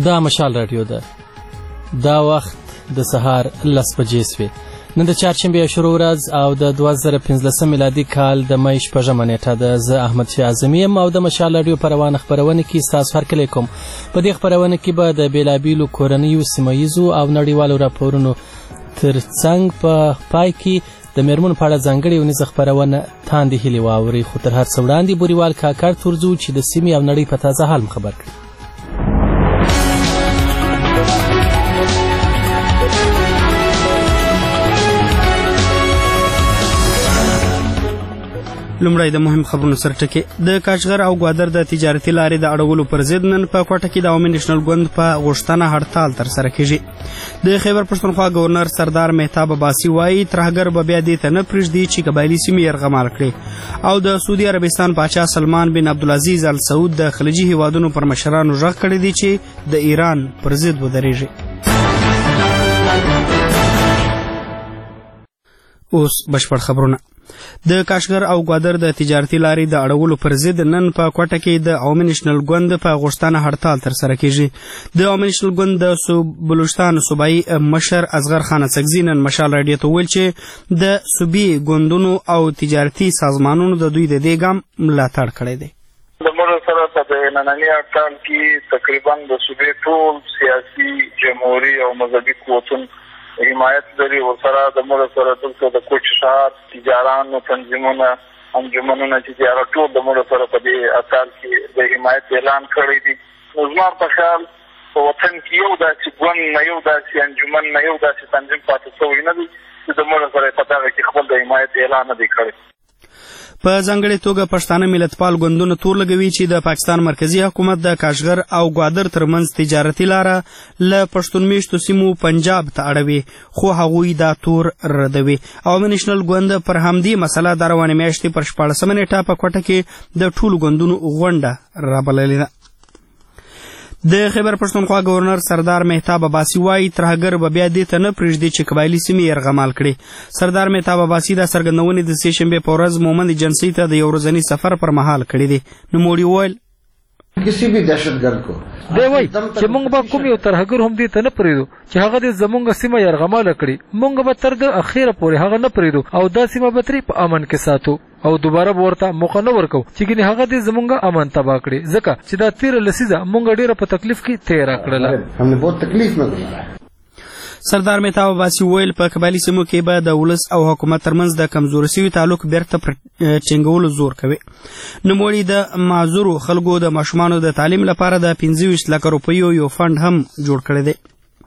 دا مشال راډیو ده. دا وخت د سهار 10 بجې سوې. نن د چهارشنبې شروع ورځ او د 2015 میلادي کال د مې 6 نیټه ده. زه احمد شاه اعظمي یم او د مشال راډیو په روانه خپرونه کې ستاسو هرکلی کوم. په دې خپرونه کې به د بېلابېلو کورنیو، سیمهییزو او نړیوالو راپورونو ترڅنګ په پای کې د میرمنو په اړه ځانګړې ونیزه خپرونه تاندې هیلې واورئ. خو تر هر څه وړاندې بوریوال کاکړ تورځو چې د سیمې او نړۍ په تازه حال خبر کړي. لومړی د مهم خبرونو سره ټکي. د کاشغر او ګوادر د تجارتي لارې د اړولو پر ضد نن په کوټه کې د عوامي نېشنل ګوند په غوښتنه هړتال ترسره کیږي. د خیبر پښتونخوا گورنر سردار مهتاب عباسي وایي ترهګر به بیا دې ته نه پرېږدي چې قبایلي سیمې یرغمال کړي. او د سعودي عربستان پاچا سلمان بن عبدالعزیز ال سعود د خلیجي هیوادونو پر مشرانو غږ کړی دی چې د ایران پر ضد ودرېږي. اوس بشپړ خبرونه. د کاشغر او ګوادر د تجارتي لارې د اړولو پر ضد نن په کوټه کې د عوامي نېشنل ګوند په غوښتنه هړتال ترسره کیږي. د عوامي نېشنل ګوند د بلوچستان صوبایي مشر اصغر خان اڅکزي نن مشال راډیو ته وویل چې د صوبي ګوندونو او تجارتي سازمانونو د دوی د دې ګام ملاتړ کړی دی. د موږ سره په ننني هړتال کې تقریبا د صوبې ټول سیاسي، جمهوري او مذهبي قوتونو حمایت لري. ورسره د موږ سره دلته د کوچ شهر تجارانو تنظیمونه، انجمنونه چې هغه ټول د موږ سره په دې هړتال کې د حمایت اعلان کړی دی. نو زما په خیال په وطن کې یو داسې ګوند نه، یو داسې انجمن نه، یو داسې تنظیم پاتې شوی نه دی چې د موږ سره په دغه کې خپل د حمایت اعلان نه دی کړی. په ځانګړې توګه پښتانه ملتپال ګوندونه تور لګوي چې د پاکستان مرکزی حکومت د کاشغر او ګوادر ترمنځ تجارتي لاره له پښتون میشتو سیمو پنجاب ته اړوي، خو هغوی دا تور ردوي. عوامي نېشنل ګوند پر همدې مسله د روانې میاشتې پر 14 نیټه په کوټه کې د ټولو ګوندونو غونډه رابللې ده. د خیبر پښتونخوا گورنر سردار مهتاب عباسي وایي ترهګر به بیا دې ته نه پرېږدي چې قبایلي سیمې یرغمال کړي. سردار مهتاب عباسي دا څرګندونې د سې شنبې په ورځ مومند ایجنسۍ ته د یو ورځني سفر پر مهال کړي دي. نوموړي وویل کسی بھی دهشتګرد کو دی وای چې مونږ به کوم یو ترهګر هم دې ته نه پرېږدو چې هغه دې زمونږ سیمه یرغماله کړي. مونږ به تر د اخیره پورې هغه نه پرېږدو او دا سیمه به ترې په امن کې ساتو او دوباره به ورته موقع نه ورکو چې ګینې هغه دې زمونږ امن تباه کړي، ځکه چې دا 13 لسیزه مونږ ډېره په تکلیف کې تېره کړله. همنے بہت تکلیف میں گزارا ہے. سردار مهتاب عباسي وویل په قبایلي سیمو کې به د ولس او حکومت ترمنځ د کمزوري شوي تعلق بیرته ټینګولو زور کوي. نوموړي د معذورو خلکو د ماشومانو د تعلیم لپاره د 25 لک روپیو یو فند هم جوړ کړی دی.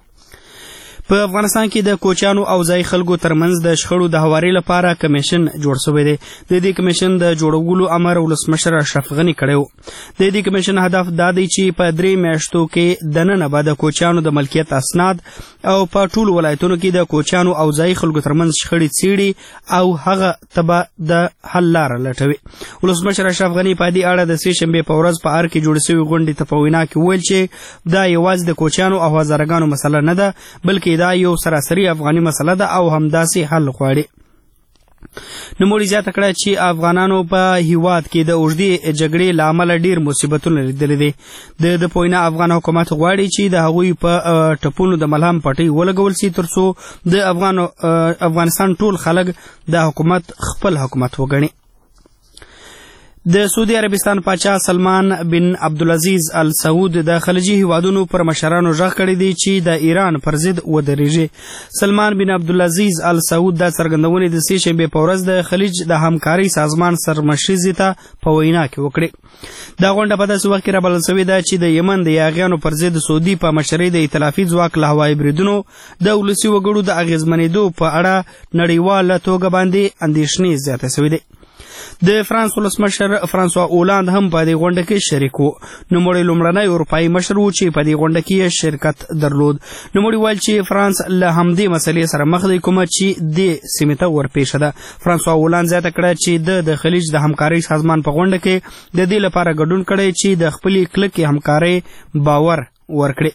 په افغانستان کې د کوچیانو او ځای خلکو ترمنځ د شخړو د هواري لپاره کمیشن جوړ شوی دی. د دې کمیشن د جوړولو امر ولسمشر اشرف غني کړی و. د دې کمیشن هدف دا دی چې په 3 میاشتو کې دننه به د کوچیانو د ملکیت اسناد او په ټولو ولایتونو کې د کوچیانو او ځای خلکو ترمنځ شخړې څیړي او هغه تبه د حل لاره لټوي. ولسمشر اشرف غني په دې اړه د سې شنبې په ورځ په ار کې جوړ شوی غونډې ته په وینا کې وویل چې دا یوازې د کوچیانو او هزارګانو مسله نه ده، بلکې دا یو سراسري افغاني مسله ده او همداسې حل غواړي. نوموړي زیاته کړه چې افغانانو په هیواد کې د اوږدې جګړې له امله ډېر مصیبتونه لیدلي دي. د پوینا افغان حکومت غواړي چې د هغوی په ټپونو د ملهم پټۍ ولګول شي ترڅو د افغانستان ټول خلک د حکومت خپل حکومت وګڼي. د سعودي عربستان پاچا سلمان بن عبدالعزیز ال سعود د خلیجي هیوادونو پر مشرانو غږ کړی دی چې د ایران پر ضد ودرېږي. سلمان بن عبدالعزیز ال سعود دا څرګندونې د سې شنبې په ورځ د خلیج د همکارۍ سازمان سرمشري ته په وینا کې وکړې. دا غونډه په داسې وخت کې رابلل شوې ده چې د یمن د یاغیانو پر ضد سعودي په مشرۍ د ائتلافي ځواک له هوایي بریدونو د ولسي وګړو د اغېزمنېدو په اړه نړیواله توګه باندې اندېښنې زیاته شوې دي. د فرانس ولسمشر فرانسوا اولاند هم په دې غونډه کې شریک و. نوموړی لومړنی اروپایي مشر و چې په دې غونډه کې شرکت درلود. نوموړي ویل چې فرانس له همدې مسلې سره مخ دی کومه چې دې سیمې ته ورپېښه ده. فرانسوا اولاند زیاته کړه چې د خلیج د همکارۍ سازمان په غونډه کې د دې لپاره ګډون کړی چې د خپلې کلکې همکارۍ باور ورکړي.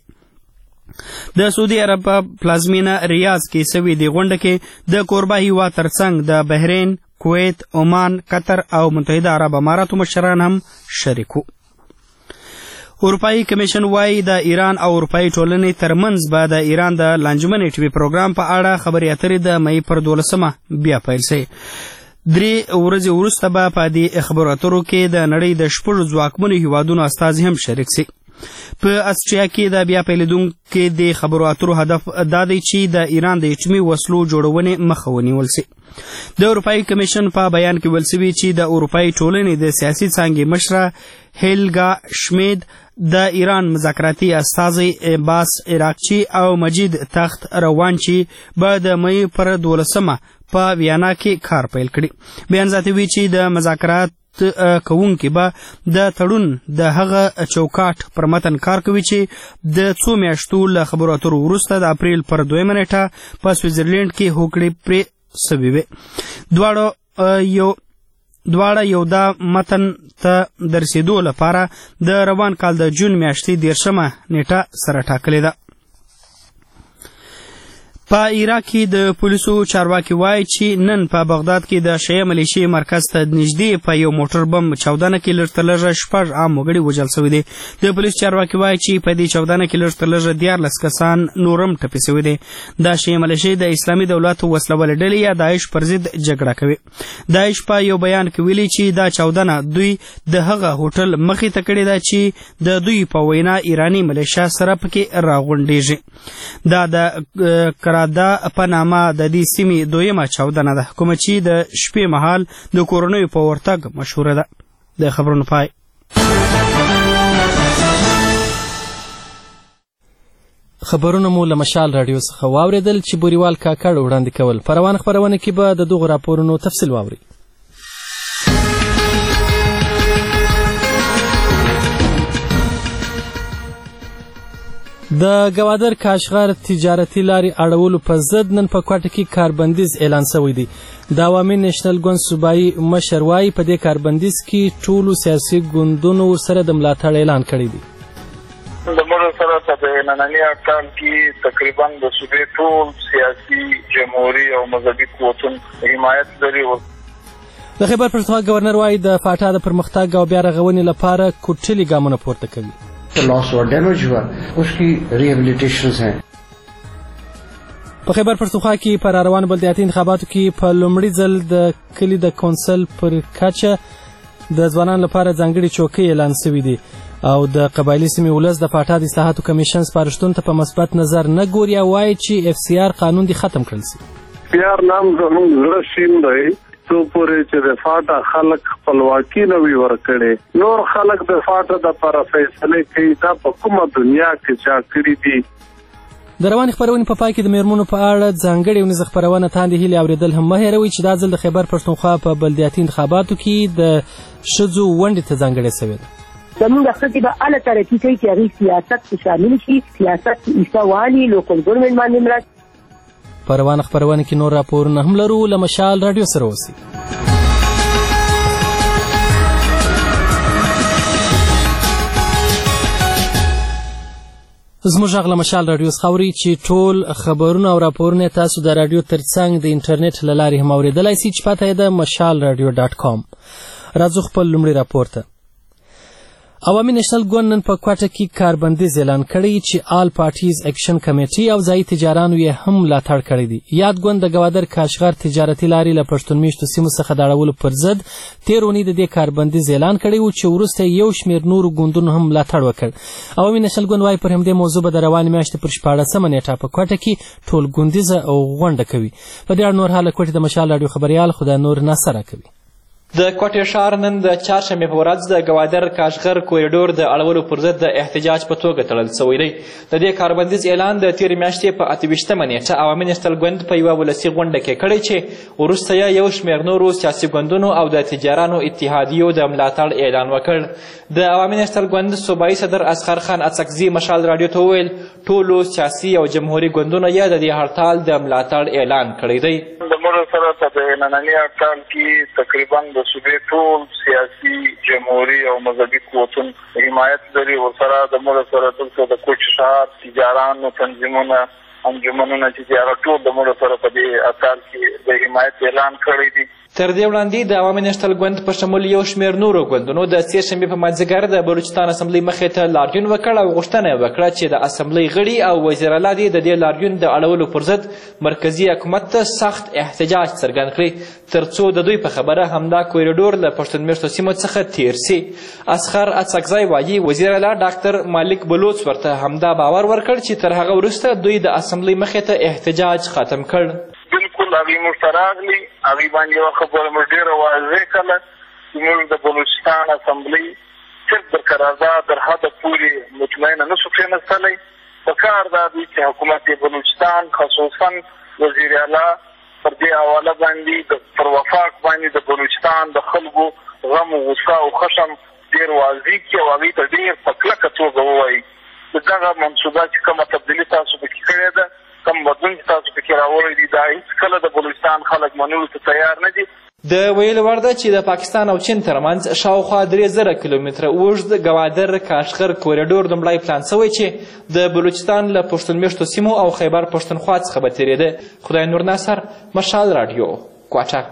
د سعودي عرب پلازمینه ریاض کې سوي دې غونډه کې د کوربه هیواد ترڅنګ د بحرین، کویت، عمان، قطر او متحده عرب اماراتو مشران هم شریک وو. اروپایي کمیشن وایي د ایران او اروپایي ټولنې ترمنځ به د ایران د لانجمن ټي وي پروګرام په اړه خبرې اترې د مئی پر 12 بیا پیل شي. 3 ورځې وروسته به په دې خبرو اترو کې د نړۍ د 6 ځواکمنو هیوادونو استازي هم شریک شي. په اسټریا کې د بیا پیلېدونکو د خبرو اترو هدف دا دی چې د ایران د اټومي وسلو جوړونې مخه ونیول شي. د اروپایي کمیشن په بیان کې ویل شوي چې د اروپایي ټولنې د سیاسي څانګې مشره هیلګا شمید د ایران مذاکراتي استازی باس عراقچي او مجید تخت روانچي به د مئی پر 12 په ویانا کې کار پیل کړي. بیان زیاتوي چې د مذاکرات کوونکي به د تړون د هغه چوکاټ پر متن کار کوي چې د 2 میاشتو له خبرو اترو وروسته د اپریل پر 2 نیټه په سویټزرلینډ کې هوکړې پرې سوي وې. دواړه یو دا متن ته د رسېدو لپاره د روان کال د جون میاشتې 10 نیټه سره ټاکلې ده. په عراق کې د پولیسو چارواکي وایي چې نن په بغداد کې د شیعه ملیشې مرکز ته نږدې په یو موټر بم چاودنه کې لږ تر لږه 6 عام وګړي وژل شوي دي. د پولیسو چارواکي وایي چې په دې چاودنه کې لږ تر لږه 14 کسان نورم ټپي شوي دي. دا شیعه ملیشې د اسلامي دولت وسلوالې ډلې یا داعش پر ضد جګړه کوي. داعش په یو بیان کې ویلي چې دا چاودنه دوی د هغه هوټل مخې ته کړې ده چې د دوی په وینا ایراني ملیشیا سره پکې راغونډېږي. دا د دا په نامه د دې سیمې دویمه چاودنه ده کومه چې د شپې مهال د کورنیو په ورتګ مشهوره ده. د خبرونو پای. خبرونه مو له مشال راډیو څخه واورېدل چې بوریوال کاکړ وړاندې کول. په روان خپرونه کې به د دغو راپورونو تفصیل واورئ. د ګوادر کاشغر تجارتي لارې اړولو په ضد نن په کوټه کې کاربندیز اعلان شوی دی. د عوامي نېشنل ګوند صوبایي مشر وایي په دې کاربندیز کې ټولو سیاسي ګوندونو سره د ملاتړ اعلان کړی دی. د موږ سره په ننني کال کې تقریبا د صوبې ټول سیاسي جمهوریت او مذهبي قوتونو حمایت لري. د خیبر پښتونخوا گورنر وایي د فاټا د پرمختګ او بیا رغونې لپاره کوټلي ګامونه پورته کوي. लॉस हुआ डैमेज हुआ उसकी रिहेबिलिटेशंस हैं. په خیبر پښتونخوا کې پر روان بلدیاتي انتخاباتو کې په لومړي ځل د کلي د کونسل پر کچه د ځوانانو لپاره ځانګړي چوکۍ اعلان شوي دي او د قبایلي سیمې ولس د فاټا د اصلاحاتو کمیشن سپارښتنو ته په مثبت نظر نه ګوري او وایي چې اف سی آر قانون دې ختم کړل شي. پیار نام زموږ زړه شین دی څو پورې چې د فاټا خلک خپلواکي نه وي ورکړې. نور خلک د فاټا د پر فیصله کوي دا په کومه دنیا کې چا کړی دي. د روانې خپرونې په پای کې د میرمنو په اړه ځانګړې ونیزه خپرونه تاندې هیلې اورېدل هم مه هېروئ چې دا ځل د خیبر پښتونخوا په بلدیاتي انتخاباتو کې د ښځو ونډې ته ځانګړې شوې ده. زموږ ښځې به هله ترقي کوي چې هغوی سیاست کې شامل شي، سیاست کې حصه والي، لوکل ګورنمنټ باندې مرسته. په روانه خپرونه کې نور راپورونه هم لرو. له مشال راډیو سره اوسئ. زموږ غږ له مشال راډیو څخه اورئ چې ټول خبرونه او راپورونه تاسو د راډیو ترڅنګ د انټرنیټ له لارې هم اورېدلی شئ چې پته یې ده mashalradio.com. راځو خپل لومړي راپور ته. عوامي نېشنل ګوند نن په کوټه کې کاربندیز اعلان کړی چې آل پارټیز اکشن کمیټي او ځایي تجارانو یې هم ملاتړ کړی دی. یاد ګوند د ګوادر کاشغر تجارتي لارې له پښتون میشتو سیمو څخه د اړولو پر ضد تېر اونۍ د دې کاربندیز اعلان کړی و چې وروسته یو شمېر نورو ګوندونو هم ملاتړ وکړ. عوامي نېشنل ګوند وایي پر همدې موضوع به د روانې میاشتې پر 14 نیټه په کوټه کې ټول ګوندیزه غونډه کوي. په دې اړه نور حاله کوټې د مشال راډیو خبریال خدای نور ناصر کوي. د کوټې ښار نن د چهارشنبې په ورځ د ګوادر کاشغر کوریډور د اړولو پر ضد د احتجاج په توګه تړل شوی دی. د دې کاربندیز اعلان د تېرې میاشتې په 28 نیټه عوامي نېشنل ګوند په یوه ولسي غونډه کې کړی چې وروسته یې یو شمېر نورو سیاسي ګوندونو او د تجارانو اتحادیو د ملاتړ اعلان وکړ. د عوامي نېشنل ګوند صوبایي صدر اصغر خان اڅکزي مشال راډیو ته وویل ټولو سیاسي او جمهوري ګوندونو یې د دې هړتال د ملاتړ اعلان کړی دی. د موږ سره په ننني کال کې تقریبا د صوبې ټول سیاسي جمهوریت او مذهبي قوتونو حمایت لري. ورسره د موږ سره دلته د کوچ شهر تجارانو تنظیمونه انجمنونه چې هغه ټول د موږ سره په دې کال کې د حمایت اعلان کړی دی. تر دې وړاندې د عوامي نېشنل ګوند په شمول یو شمېر نورو ګوندونو د سې شنبې په مازدیګر د بلوچستان اسمبلۍ مخې ته لاریون وکړ او غوښتنه یې وکړه چې د اسمبلۍ غړي او وزیر اعلی دې د دې لاریون د اړولو پر ضد مرکزي حکومت ته سخت احتجاج څرګند کړي تر څو د دوی په خبره همدا کوریډور له پښتون میشتو سیمو څخه تیر سي. اسخر اڅکزی وایي وزیر اعلی ډاکټر مالک بلوچ ورته همدا باور ورکړ چې تر هغه وروسته دوی د اسمبلۍ مخې ته احتجاج ختم کړ. بالکل هغوی موږ ته راغلي، هغوی باندې یوه خبره موږ ډېره واضح کړله چې موږ د بلوچستان اسمبلۍ صرف در قرارداد در حده پورې مطمئنه نه شو کښېنستلی. په کار دا دی چې حکومت بلوچستان خصوصا وزیر اعلی پر دې حواله باندې پر وفاق باندې د بلوچستان د خلکو غم و غصه او خشم ډېر واضح کړي او هغوی ته ډېر په کلکه توګه ووایي د دغه منصوبه چې کومه تبدیلي تاسو پکې کړې ده، کوم بدلون چې تاسو پکې راوړی دي، دا هېڅکله د بلوچستان خلک منلو ته تیار نه دي. د ویلو وړ ده چې د پاکستان او چین ترمنځ شاوخوا 3000 کیلومتره اوږد ګوادر کاشغر کوریډور لومړی پلان شوی چې د بلوچستان له پښتون میشتو سیمو او خیبر پښتونخوا څخه به تېرېده. خدای نور ناصر، مشال راډیو، کوټه.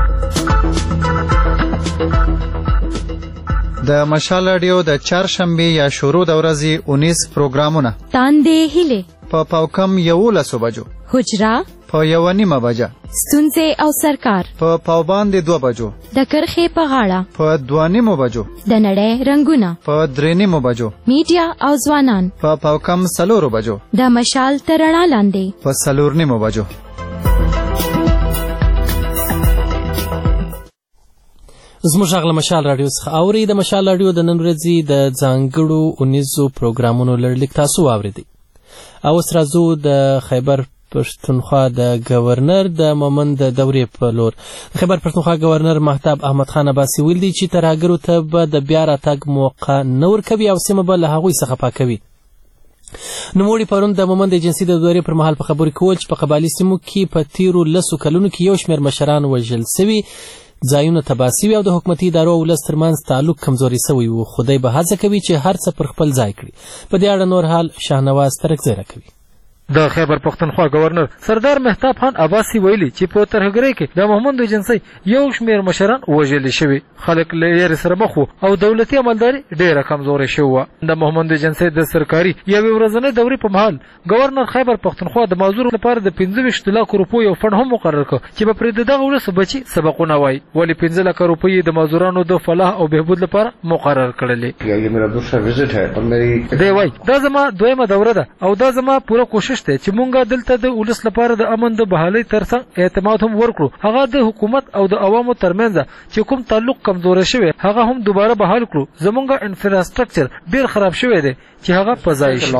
د مشال راډیو د چهارشنبې یا شروع د ورځې 19 پروګرامونه تاندې هیلې په پاوکم 11 بجو، حجره په 1:30 بجه، ستونزې او سرکار په پاوباندې 2 بجو، د کرښې په غاړه په 2:30 بجو، د نړۍ رنګونه په 3:30 بجو، میډیا او ځوانان په پاوکم 4 بجو، د مشال تر رڼا لاندې په 4:30 بجو. زموږ غږ له مشال راډیو څخه اورئ. د مشال راډیو د نن ورځې د ځانګړو 19 پروګرامونو لړلیک تاسو واورېدئ. او اوس راځو د خیبر پښتونخوا د گورنر د مومند د دورې په لور. د خیبر پښتونخوا گورنر مهتاب احمد خان عباسي ویلي چې ترهګرو ته به د بیا راتګ موقع نه ورکوي او سیمه به له هغوی څخه پاکوي. نوموړي پرون د مومند ایجنسي د دورې پر مهال په خبرو کې وویل چې په قبایلي سیمو کې په تیرو 10 کلونو کې یو شمېر مشران وژل سوي، ځایونه تباه سوي او د حکومتي ادارو او ولس ترمنځ تعلق کمزوري سوی و. خدای به هڅه کوي چې هر څه پر خپل ځای کړي. په دې اړه نور حال شاهنواز ترکزی راکوي. د خیبر پښتونخوا گورنر سردار مهتاب خان عباسي ویلي چې په ترهګرۍ کې د محمد ایجنسۍ یو شمېر مشران وژل شوي، خلک له یې سره مخ وو او دولتي عملداري ډېره کمزورې شوې وه. د محمد ایجنسۍ د سرکاري یوې ورځنۍ دورې په مهال گورنر خیبر پښتونخوا د معذورو لپاره د 25 لک روپیو یو فنډ هم مقرر کړ چې به پرې د دغه ولس بچي سبقونه وایي. ولې 15 لک روپۍ د معذورانو د فلاح او بهبود لپاره مقرر کړلې. دی وایي دا زما دویمه دوره ده او دا زما پوره کوشش دی چې مونږ دلته د ولس لپاره د امن د بحالۍ ترڅنګ اعتماد هم ورکړو. هغه د حکومت او د عوامو ترمنځ چې کوم تعلق کمزوری شوی هغه هم دوباره بحال کړو. زمونږ انفراستراکچر ډیر خراب شوی دی چې هغه په ځای شي.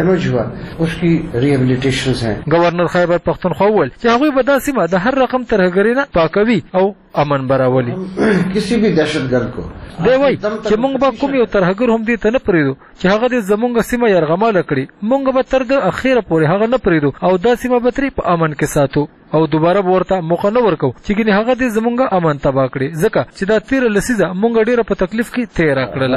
گورنر خیبر پښتونخوا وویل چې هغوی به دا سیمه د هر رقم ترهګرۍ نه پاکوي او امن براولي. دی وایي چې موږ به کوم یو ترهګر هم دې ته نه پرېږدو چې هغه دې زموږ سیمه یرغماله کړي. موږ به تر د اخیره پورې هغه نه پرېږدو او دا سیمه به ترې په امن کې ساتو او دوباره به ورته موقع نه ورکو چې ګینې هغه دې زموږ امن تباه کړي، ځکه چې دا تېره لسیزه موږ ډېره په تکلیف کې تېره کړله.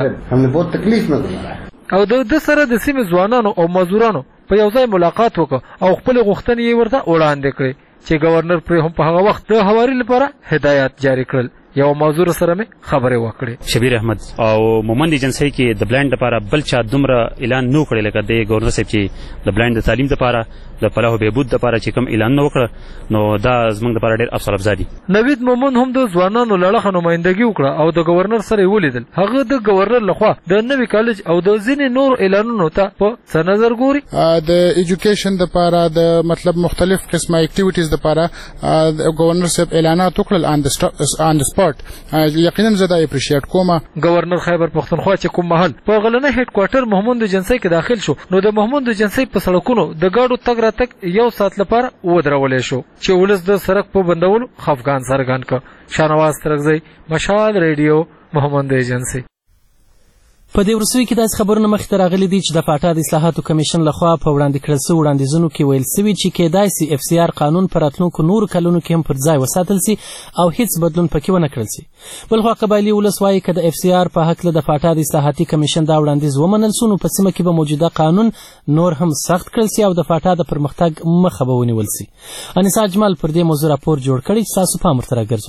او د سره د سیمې ځوانانو او مزدورانو په یو ځای ملاقات وکړ او خپلې غوښتنې یې ورته وړاندې کړې چې گورنر پرې هم په هغه وخت د هواري لپاره هدایات جاری کړل. یو موضوع سره مې خبرې وکړې. شبیر احمد او مومند ایجنسۍ کې د بلایند لپاره بل چا دومره اعلان نه کړی لکه د گورنر صاحب چې د بلایند د تعلیم لپاره د فلاح او بهبود لپاره چې کوم اعلان نه وکړه، نو دا زموږ لپاره ډېر افسر افزا دي. نوید مومند هم د ځوانانو لړخه نمایندګي وکړه او د گورنر سره یې ولیدل. هغه د گورنر لخوا د نوي کالج او د ځینې نور اعلانونو ته په څه نظر ګوري. د ایجوکیشن لپاره د مطلب مختلف قسمه اکټیویټیز لپاره گورنر صاحب اعلانات وکړل آن د سپاټ. یقینا زه دا اپریشیټ کوم. گورنر خیبر پښتونخوا چې کوم مهال په غلنه هډ کوارټر محمود ایجنسۍ کې داخل شو، نو د محمود ایجنسۍ په سړکونو د گاډو تګ راتګ یو ساعت لپاره ودرولې شو چې ولس د سړک په بندولو خفګان څرګند کړ. شاهنواز ترکزی، مشال ریډیو، محمود ایجنسۍ. په دې وروستیو کې داسې خبرونه مخې ته راغلي دي چې د پاټا د اصلاحاتو کمیشن لخوا په وړاندې کړل شویو وړاندیزونو کې ویل سوي چې کیدای سي اف سی آر قانون په راتلونکو نورو کلونو کې هم پر ځای وساتل سي او هیڅ بدلون پکې ونه کړل سي. بلخوا قبایلي ولس وایي که د اف سی آر په هکله د پاټا د اصلاحاتي کمیشن دا وړاندیز ومنل سو، نو په سیمه کې به موجوده قانون نور هم سخت کړل سي او د پاټا د پرمختګ مخه به ونیول سي. انیسا اجمل پر دې موضوع راپور جوړ کړی چې تاسو پام ورته راګرځوم.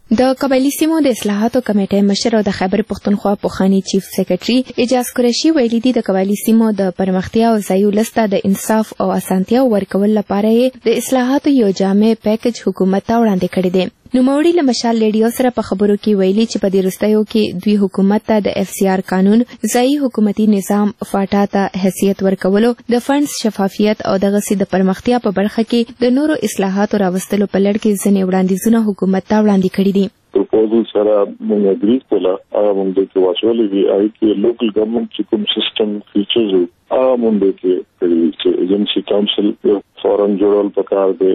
د قبایلی سیمو د اصلاحاتو کمیټې مشر او د خیبر پختونخوا پوخانی چیف سیکریټري اجاز قریشي ویلي دي د قبایلی سیمو د پرمختیا او ځایي ولسته د انصاف او اسانتیا ورکول لپاره د اصلاحاتو یو جامع پیکج حکومت ته وړاندې کړی دی. نوموړي له مشال ریډیو سره په خبرو کې ویلي چې په دې وروستیو کې دوی حکومت ته د FCR قانون، ځایي حکومتي نظام فاټا ته حیثیت ورکولو، د فنډز شفافیت او دغسې د پرمختیا په برخه کې د نورو اصلاحاتو راوستلو په لړ کې ځینې وړاندیزونه حکومت ته وړاندې کړي دي. proposal سره موږ اګری کړل هغه موږ کې واچولې دي چې لوکل ګورنمنت چې کوم سیستم فیچرز هغه موږ کې چې ایجنسی کونسل فورن جوړول پکار دی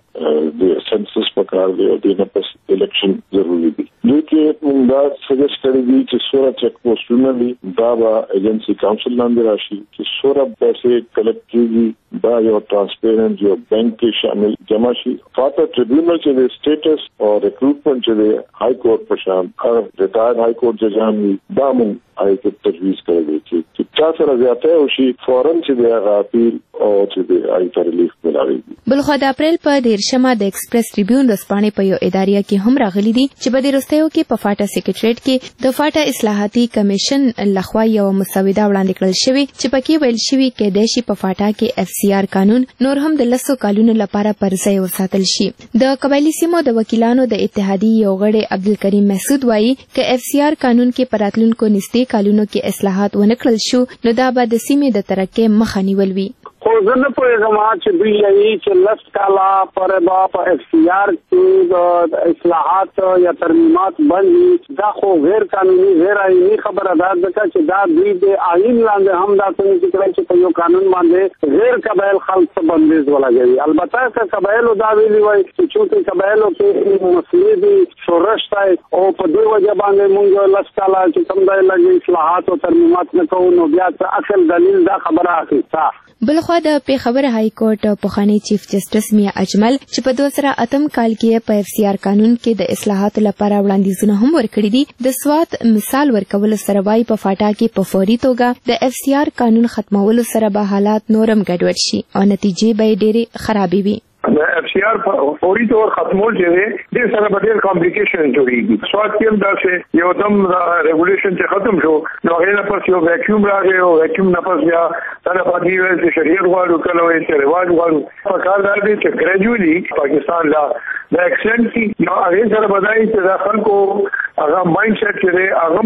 د سنسس پکار دی او د پس الیکشن ضروری دي. دوی کې موږ دا سجست کړی دي چې سوره چیک پوسټونه دي دا به ایجنسی کونسل لاندې راشي چې سوره پیسې کلیکټ کیږي دا یو ترانسپیرنٹ یو بینک کې شامل جمع شي. فاټا ټریبیونل چې د سټیټس او ریکروټمنٹ چې د های کورټ په شان ریټایر های کورټ ججان دي دا موږ آی تجویز کړی دي چې چا سره زیاته وشي فورن چې د هغه اپیل او چې د آی ته ریلیف ملاوي. بلخوا د اپریل په 13مه د ایکسپریس ټریبیون ورځپاڼې په یو اداریه کې هم راغلي دي چې په دې وروستیو کې په فاټا سیکریټریټ کې د فاټا اصلاحاتي کمیشن لخوا یو مسوده وړاندې کړل شوې چې پکې ویل شوي کېدای شي په فاټا کې FCR قانون نور هم د 10 کالونو لپاره پر ځای وساتل شي. د قبایلی سیمو د وکیلانو د اتحادیې یو غړی عبدالکریم محسود وایي چې FCR قانون کې په راتلونکو نږدې کالونو کې اصلاحات ونه کړل شو نو دا به د سیمې د ترقۍ مخه نیول وي. خو زه نه پوهېږم چې دوی یې چې 10 کاله پورې به په FCR کې د اصلاحات یا ترمیمات بند وي دا خو غیر قانوني غیر آئیني خبره ده ځکه چې دا دوی د آئین لاندې هم دا څنګه کړی چې په یو قانون باندې غیر قبایل خلک ته بندیز ولګوي. البته که قبایلو دا ویلي وای چې چونکې قبایلو کې مسلې دي شورش دی او په دې وجه باندې موږ 10 کاله چې کوم ځای لګي اصلاحات او ترمیمات نه کوو نو بیا اصل دلیل دا خبره اخیسته. بلخوا د پیښور های کورټ پوخانی چیف جسټس میا اجمل چې په 2008 کال کې په FCR قانون کې د اصلاحاتو لپاره وړاندیزونه هم ورکړي دي د سوات مثال ورکول سره وايي په فاټا کې په فوري توګه د FCR قانون ختمولو سره به حالات نورم ګډوډ شي او نتیجې به ډېرې خرابې وي. د FCR فوري طور ختمول چې دی د سره به ډېر کمپلیکیشن جوړیږي. سوات کې هم داسې یو دم ریګولیشن چې ختم شو نو هغې نه پس یو ویکیوم راغی او ویکیوم نه پس بیا دا پاتې ویل چې شریعت غواړو کله وایي چې رواج غواړو. پکار دا دی چې ګریجولی پاکستان لا د ایکسلنټ کې نو هغې سره به دا چې د خلکو هغه مایند سیټ چې دی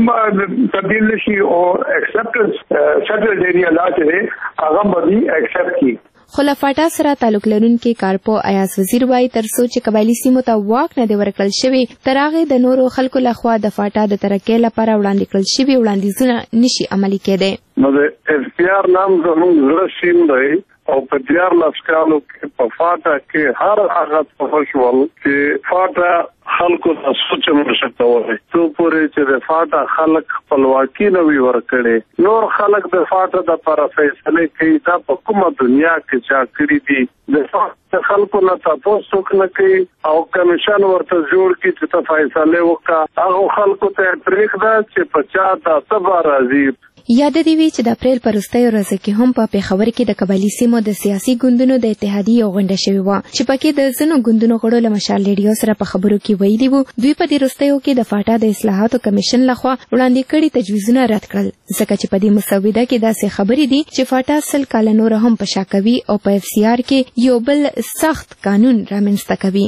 هغه تبدیل نشي او ایکسپټنس سیټلډ ایریا لا چې دی هغه به دوی ایکسپټ کړي. خو له فاټا سره تعلق لرونکي کارپو ایاز وزیر وایي تر څو چې قبایلي سیمو ته واک نه دی ورکړل شوی تر هغې د نورو خلکو لخوا د فاټا د ترقۍ لپاره وړاندې کړل شوي وړاندیزونه نشي عملي کېدی. نو د FCR نام زموږ زړه سیم دی او په 14 کالو کې په فاټا کې هر هغه پروفیشنل چې فاټا خلکو ته سوچ مرشتوي څو پورې چې د فاټا خلک خپلواکي نه وي ورکړي نور خلک د فاټا د پر فیصله کوي دا په کومه دنیا کې چا کړی دي د خلکو نه تاسو څوک نه کوي او کمیشن ورته جوړ کی چې ته فیصله وکړه هغه خلکو ته پریږده چې په چا تاسو راځي. یاد دی وی چې د اپریل پر وروستیو ورځو کې هم په پیښور کې د قبایلي سیمو د سیاسي ګوندونو د اتحادیې یو غونډه شوې وه چې پکې د ځینو ګوندونو غړو له مشال ریډیو سره په خبرو کې ویلي وو دوی په دې وروستیو کې د فاټا د اصلاحاتو کمیشن لخوا وړاندې کړي تجویزونه رد کړل ځکه چې په دې مسوده کې داسې خبرې دي چې فاټا 10 کاله نور هم په شا کوي او په FCR کې یو بل سخت قانون رامنځته کوي.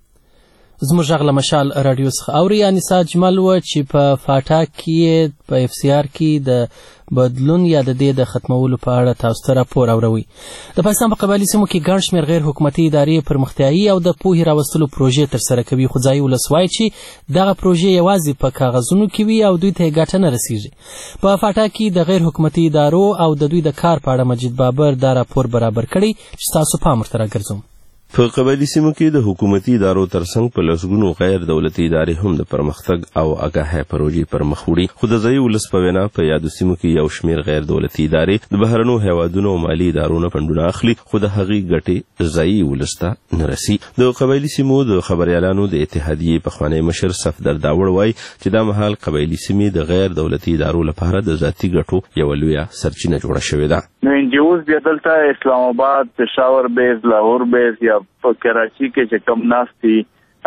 زموږ غږ له مشال راډیو څخه اوري انیسا اجمل وه چې په فاټا کې په FCR کې د بدلون یا د دې د ختمولو په اړه تاسو ته راپور اوروي. د پاکستان په قبایلي سیمو کې ګڼ شمېر غیر حکومتي ادارې پرمختیایي او د پوهې راوستلو پروژې ترسره کوي خو ځایي ولس وایي چې دغه پروژې یوازې په کاغذونو کې وي او دوی ته یې ګټه نه رسیږي. په فاټا کې د غیر حکومتي ادارو او د دوی د کار په اړه مجید بابر دا راپور برابر کړی چې تاسو پام ورته راګرځوم. په قبایلي سیمو کې د حکومتي ادارو ترڅنګ په لسګونو غیر دولتي ادارې هم د پرمختګ او آګاهۍ پروژې پر مخ وړي خو د ځایي ولس په وینا په یادو سیمو کې یو شمېر غیر دولتي ادارې د بهرنیو هیوادونو او مالي ادارو نه فنډونه اخلي خو د هغې ګټې ځایي ولس ته نه رسي. د قبایلي سیمو د خبریالانو د اتحادیې پخوانی مشر صفدر داوړ وایي چې دا مهال قبایلي سیمې د غیر دولتي ادارو لپاره د ذاتي ګټو یوه لویه سرچینه جوړه شوې ده. نو NGOs بیا دلته اسلام آباد، پېښور بیس، لاهور بیس یا په کراچي کې چې کم ناستي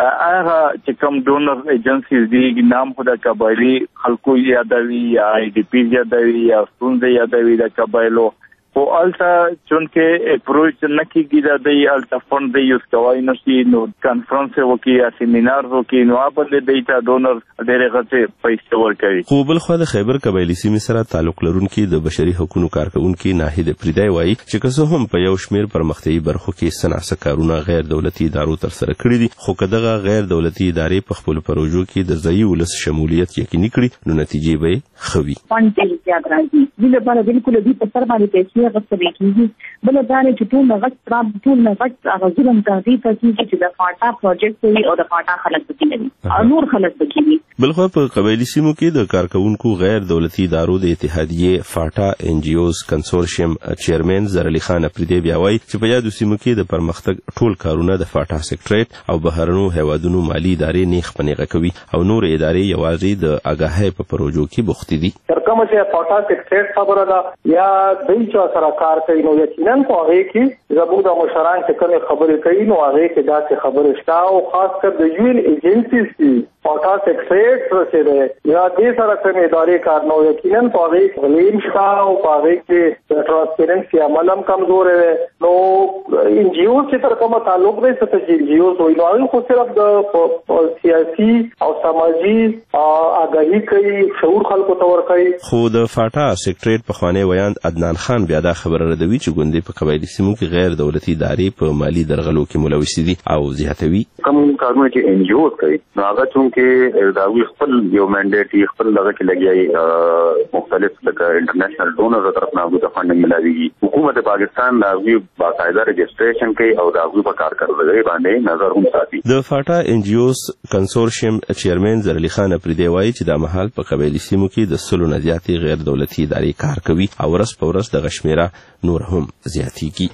هغه چې کوم ډونر ایجنسیز دي نام خو د قبایلی خلکو یادوي یا IDP یادوي یا ستونزې یادوي د قبایلو خو الته چونکې اپروچ نه کېږي د الته فند دی یوز کوای نشي نو کانفرنس وکړي یا سیمینار وکړي نو هغه د ډیټا ډونر ډېرې غټې پیسې ورکوي. خو بل خو د خیبر قبایلي سیمې سره تعلق لرونکي د بشري حقوقو کارکونکي ناهید پریدای وایي چې که څه هم په یو شمېر پرمختیایي برخو کې څه کارونه غیر دولتي ادارو ترسره کړي دي خو که دغه غیر دولتي ادارې په خپلو پروژو کې د ځایي ولس شمولیت یقیني کړي نو نتیجې به یې ښه وي. فنډ ډېر زیات راځي دې لپاره بالکل دوی په سر باندې پیسې غوښتل کېږي بل دا چې ټول نه غټ هغه ظلم تهدید کوي چې د فاټا پروجیکټ وي او د فاټا خلک پکې نه وي نور خلک پکې وي. بلخو په قبایلي سیمو کې د کارکونکو غیر دولتي ادارو د اتحادیې فاټا NGOs کنسورشیم چیرمن زرعلی خان افریدی بیا وایي چې په یادو سیمو کې د پرمختګ ټول کارونه د فاټا سیکریټریټ او بهرنو هیوادونو مالی ادارې نیغ په نیغه کوي او نور ادارې یوازې د آګاهۍ په پروژو کې بوختې دي. تر کومه چې فاټا سیکریټریټ خبره ده یا دوی چې سره کار کوي نو یقینا په هغه کې زموږ د مشران چې کومې خبرې کوي نو هغه کې داسې خبرې شته او خاص کر د UN ایجنسیز دي فاټا سیکریټریټ چې ده یا دې سره کومې ادارې کار نو یقینا په هغه کې غلیم شته او په هغه کې د ټرانسپیرنسي عمل هم کمزور دی نو NGOs چې تر کومه تعلق دی چې NGOs وایي نو هغه خو صرف د سیاسي او سماجي آګاهي کوي شعور خلکو ته ورکوي. خو د فاټا سیکریټریټ پخوانی ویاند عدنان خان بیا دا خبره ردوي چې ګوندې په قبایلي سیمو کې غیر دولتي ادارې په مالي درغلو کې ملوث دي او زیاتوي کوم کارونه چې NGOs کوي نو هغه چې دا خپل یو منډیټ خپل دغه کې لګیای مختلف لکه انټرنیشنل ډونر طرف نه د فنډینګ ملاوي حکومت پاکستان دا باقاعده رجسټریشن کوي او دا په کار کوي باندې نظر هم ساتي. د فاټا NGOs کنسورشیم چیرمن زرعلی خان افریدی وایي چې دا مهال په قبایلي سیمو کې د 100 نه زیاتې غیر دولتي ادارې کار کوي او ورځ په ورځ د غشمیره نور هم زیاتېږي.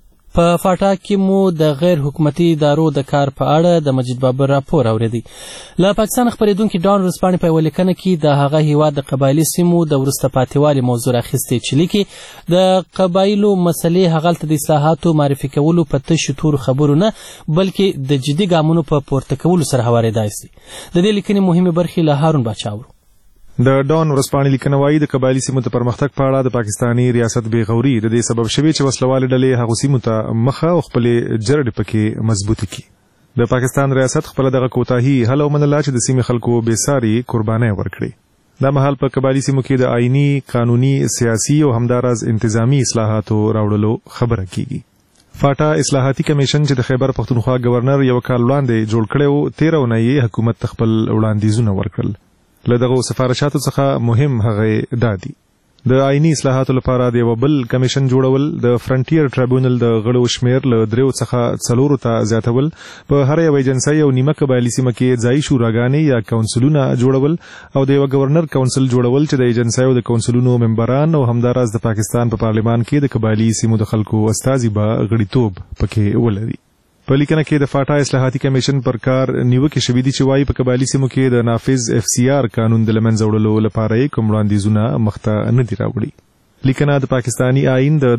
په فاټا کې مو د غیر حکومتي ادارو د کار په اړه د مجید بابر راپور اوریدی. له پاکستان خبرېدونکي ډان ورځپاڼې په یوه لیکنه کې د هغه هیواد د قبایلي سیمو د وروسته پاتې موضوع راخیستې چې لیکي د قبایلو مسلې هغلته د اصلاحاتو معرفي کولو په تشو تورو خبرو نه بلکې د جدي ګامونو په پورته کولو سره هوارېدای سي. د دې لیکنې مهمې برخې له هارون باچا اورو. د ډان ورځپاڼې لیکنه وایي د قبایلي سیمو د پرمختګ په اړه د پاکستاني ریاست بېغوري د دې سبب شوی چې وسلوالې ډلې هغو سیمو ته مخه او خپلې جرړې پکې مضبوطې کړي. د پاکستان ریاست خپله دغه کوتاهي هله ومنله چې د سیمې خلکو بېساري قربانۍ ورکړي. دا مهال په قبایلي سیمو کې د آئیني قانوني سیاسي او همداراز انتظامی اصلاحاتو راوړلو خبره کیږي. فاټا اصلاحاتي کمیشن چې د خیبر پختونخوا گورنر یو کال وړاندې جوړ کړی و 13 اونۍ حکومت خپل وړاندیزونه ورکړل. له دغه سفارشاتو څخه مهم هغه دادي د آئینی اصلاحاتو لپاره د یو بل کمیشن جوړول د فرنټیر ټریبونل د غړو شمیر له 3 څخه 4 ته زیاتول په هر یو ایجنسی او نیمه قبایلي سیمه کې ځایي شوراګانې یا کونسلونه جوړول او د یو گورنر کونسل جوړول چې د ایجنسی او د کونسلونو ممبران او همداراز د پاکستان په پارلیمان کې د قبایلي سیمو د خلکو استازي به غړیتوب پکې ولري. په لیکنه کې د فاټا اصلاحاتي کمیشن پر کار نیوکې شوې دي چې وایي په قبایلي سیمو کې د نافذ FCR قانون د لمنځه وړلو لپاره کوم وړاندیزونه مخته نه دي راوړي. لیکنه د پاکستاني آئین د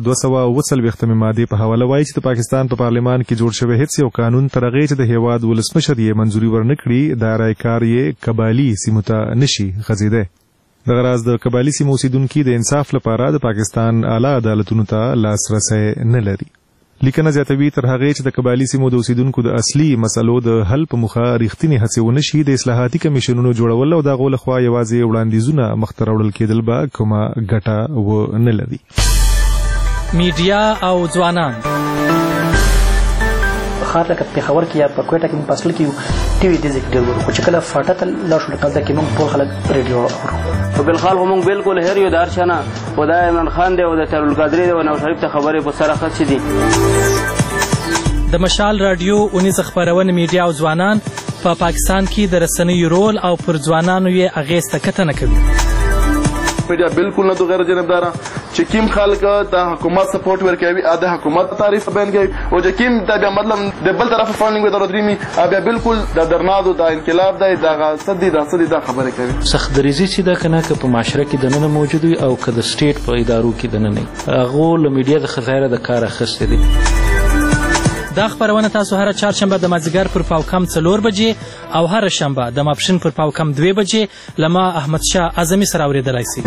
240 ماده په حواله وایي چې د پاکستان په پارلیمان کې جوړ شوی هیڅ یو قانون تر هغې چې د هیواد ولسمشر یې منظوري ورنکړي د رایکار یې قبایلي سیمو ته نشي غځېدی. دغه راز د قبایلي سیمو اوسیدونکي د انصاف لپاره د پاکستان اعلی عدالتونو ته لاسرسی نه لري. لیکنه زیاتوي تر هغې چې د قبایلي سیمو د اوسیدونکو د اصلي مسلو د حل په موخه ریښتینې هڅې ونه شي د اصلاحاتي کمیشنونو جوړول او د هغو لخوا یوازې وړاندیزونه مخته راوړل کېدل به کومه ګټه ونه لري. میډیا او ځوانان خاص لکه پېښور کې یا په کوټه کې په اصل کې ټي وي ډیزیک ډېر ورو خو چې کله فاټه ته لاړ شو دلته کې موږ ټول خلک ریډیو اورو. په بلخال خو موږ بالکل هر یو دار شنه او دا عمران خان دی او د طارق القادري دی او نواز شریف ته خبرې په سره خط دي. د مشال رادیو اونیز خبرونه میډیا او ځوانان په پاکستان کې د رسنیو رول او پر ځوانانو یې اغېز ته کتنه کوي. میډیا بالکل نه غیر جانبدار چې کیم خلک د حکومت سپورټ ورکوي د حکومت تعریف بیان کوي او چې کیم د مطلب د بل طرف فاندینګ ودرو درېمي بیا بالکل د درنادو د انقلاب د صدې د خبره کوي. سخت دریزي چې دا کنه که په معاشره کې د نن موجود وي او که د سټیټ په ادارو کې د نن نه هغه له میډیا د خزایره د کار اخیستې دي. دا خپرونه تاسو هره چهارشنبه د مازدیګر پر پاوکم 4 بجې او هره شنبه د ماپښین پر پاوکم 2 بجې له ما احمدشاه اعظمي سره اورېدلی سئ.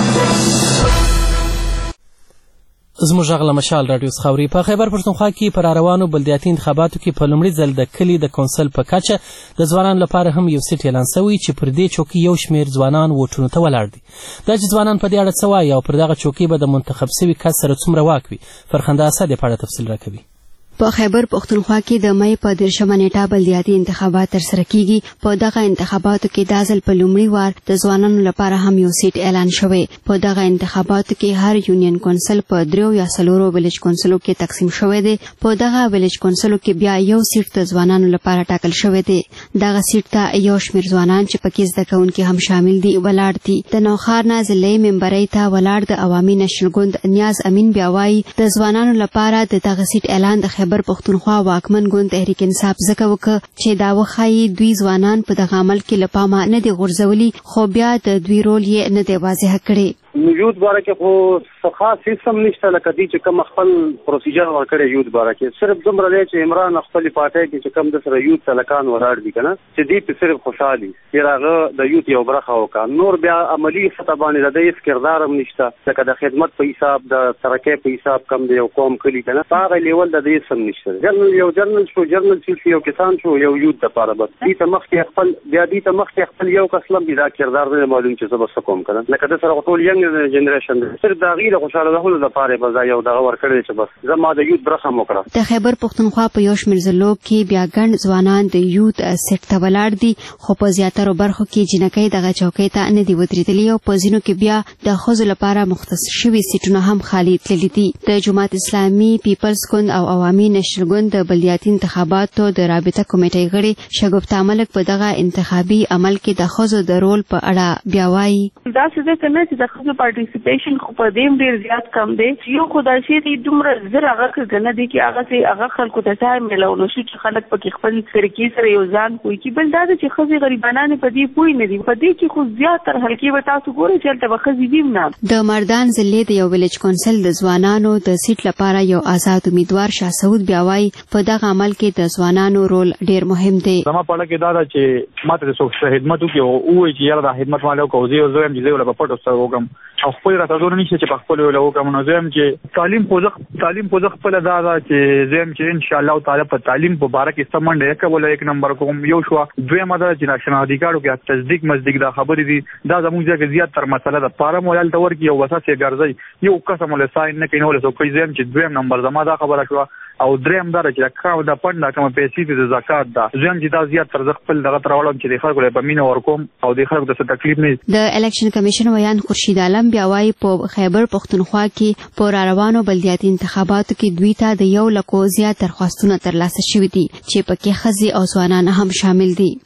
زموږ غږ له مشال راډیو څخه اوري. په خیبر پښتونخوا کې په راروانو بلدیاتي انتخاباتو کې په لومړي ځل د کلي د کونسل په کچه د ځوانانو لپاره هم یو سیټ اعلان شوی چې پر دې چوکۍ یو شمېر ځوانان ووټونو ته ولاړ دي. دا چې ځوانان په دې اړه څه وایي او پر دغه چوکۍ به د منتخب سوي کس سره څومره واک وي، فرخنده اسد یې په اړه تفصیل راکوي. په خیبر پښتونخوا کې د مې په 13مه نیټه بلدیاتي انتخابات ترسره کیږي. په دغه انتخاباتو کې د ځل په لومړي وار د ځوانانو لپاره هم یو سیټ اعلان شوی. په دغه انتخاباتو کې هر یونین کونسل په 3 یا 4 ویلج کونسلو کې تقسیم شوی دی. په دغه ویلج کونسلو کې بیا یو سیټ د ځوانانو لپاره ټاکل شوی دی. دغه سیټ ته یو شمېر ځوانان چې پکې زده کوونکي هم شامل دي ولاړ دي. د نوښار نه ضلعي ممبرۍ ته ولاړ د عوامي نشل ګوند نیاز امین بیا وایي د ځوانانو لپاره د دغه سیټ اعلان د خیبر پښتونخوا واکمن ګوند تحریک انصاف ځکه وکړ چې دا وښایي دوی ځوانان په دغه عمل کې له پامه نه دي غورځولي، خو بیا د دوی رول یې نه دی واضح کړی. یوت باره کې خو څه خاص سیستم نشته لکه دې چې کوم خپل پروسیجر ورکړی یوت باره کې. صرف دومره دی چې عمران خپل پارټۍ کې چې کوم د سره یوت سلکان ولاړ دي کنه چې دې په صرف خوشحالي چې هغه د یوت یو برخه وکړه. نور بیا عملی سطح باندې د دې کردار هم نشته لکه د خدمت په حساب د ترقۍ په حساب کم دی یو قوم کلی کنه هغه لیول د دې سم نشته. جرنل شو جرنل سیل یو کسان شو یو یوت د پاره بس دې ته مخکې خپل بیا دې ته مخکې خپل یو کسلم دا کردار نه معلوم چې زه بس کوم کنه لکه د سره ټول ینګ جنریشن صرف د غیره خوشاله ده د پاره بزا یو دغه ورکړی چې بس زما د یوت برخه وکړه. د خیبر پښتونخوا په یو شمېر ضلعو کې بیا ګڼ ځوانان د یوت سیټ ته ولاړ دي، خو په زیاترو برخو کې جنکۍ دغه چوکۍ ته نه دي ودرېدلي او په ځینو کې بیا د ښځو لپاره مختص شوي سیټونه هم خالي تللي دي. د جماعت اسلامي پیپلز ګوند او عوامي نشل ګوند د بلدیاتي انتخاباتو د رابطه کمیټې غړي شګفتا ملک په دغه انتخابي عمل کې د ښځو د رول په اړه بیا وایي. دا څه کنه چې د ښځو پارټیسیپیشن خو په دې ډیر زیات کم دی. یو خدای شي دې دومره زر هغه کنه دي چې هغه خلکو ته ځای ملو نو چې خلک پکې خپل طریقې سره یو ځان کوي چې بل دا چې خزي غریبانه په دې پوي نه دي په دې کې خو زیات تر حلقې و تاسو ګورئ چې تل بخزي دي نه. د مردان ضلع د یو ویلج کونسل د ځوانانو د سیټ لپاره یو آزاد امیدوار شاه سعود بیا وایي په دغه عمل کې د ځوانانو رول ډیر مهم دی. زما په اړه کې دا چې ماته د څوک خدمت وکړي او وایي چې یاره د خدمت مالو کوزي او زه هم چې ولا په پټو سره وګم او خپل راته ډور نشي چې په خپل ولا وګم نو زه هم چې تعلیم خو خپل دا چې زه هم چې ان شاء الله تعالی په تعلیم په باره کې سمند یک ولا یک نمبر کوم یو شو دوی ماده چې ناشنا ادارو کې تصدیق مزدیق دا خبرې دي دا زموږ ځکه زیات تر مسله د پاره مولال تور کې یو وساسه ګرځي یو قسم له ساين نه کینول سو کوي زم چې دویم نمبر زما دا خبره شو او دریم دا چې کاو د پند کوم پیسې د زکات دا زم چې دا زیات تر خپل دغه ترولم چې د خلکو په مینه ورکوم او د خلکو د تکلیف نه. د الیکشن کمیشن ویان خورشید عالم بیا وایي په خیبر پښتونخوا کې په روانو بلدیاتي انتخاباتو کې دوی ته د 1 لک زیات درخواستونه ترلاسه شوي دي چې پکې ښځې او ځوانان هم شامل دي.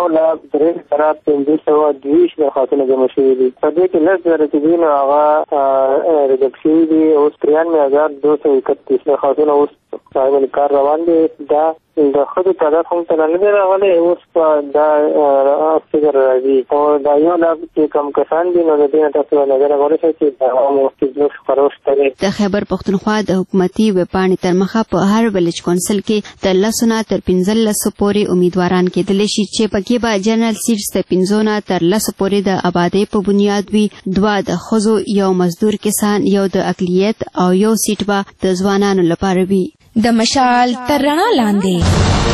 1,3,200 درخواستونه جمع شوي دي. په دې کې لږ رسیدي نو هغه ریجکټ شوي دي. اوس 93,231 درخواستونه اوس صاحب کار روان دي. دا د خود تعداد هم تر نه دی راغلی اوس په دا فکر راځي او دا 1 لک چې کم کسان دي نو د دې تاسو نظر غوړی شي چې دا مستقل خروش کوي. د خیبر پښتونخوا د حکومتي وپاڼې تر مخه په هر ویلج کونسل کې د 10 نه تر 15 پورې امیدواران کېدلی شي چې پکې به جنرال سیټس د 15 نه تر 10 پورې د آبادی په بنیاد وي، 2 د ښځو، یو مزدور کسان، یو د اقلیت او یو سیټ به د ځوانانو لپاره وي. د مشال تر رڼا لاندې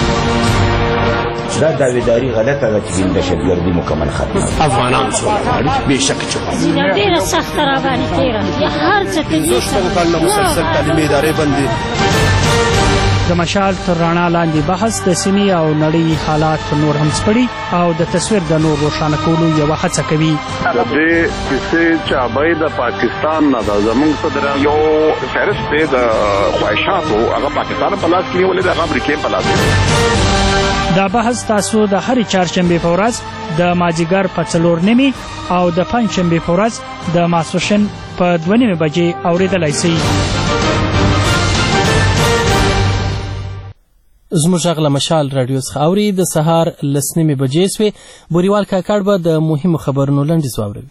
دا داویداری غلطه ده چې د دهشتګردي مکمل ختمه افغانان سره به شک چې ډیره سخت را باندې تیره یا هر څه کې د مسلسل تعلیمي ادارې بندي. د مشال تر رڼا لاندې بحث د سیمې او نړۍ حالات نور هم سپړي او د تصویر د نور روښانه کولو یوه هڅه کوي. د دې کیسې چابۍ د پاکستان نه ده زموږ صدر یو فهرست دی د خواهشاتو هغه پاکستان په لاس کې نیولې ده هغه امریکې په لاس کې. دا بحث تاسو د هرې چهارشنبې په ورځ د مازدیګر په 4:30 او د پنجشنبې په ورځ د ماسپښین په 2:30 بجې اورېدلی شئ. زموږ غږ له مشال راډیو څخه اوري. د سهار 10:30 بجې سوې. بوریوال کاکړ به د مهمو خبرونو لنډیز واوروي.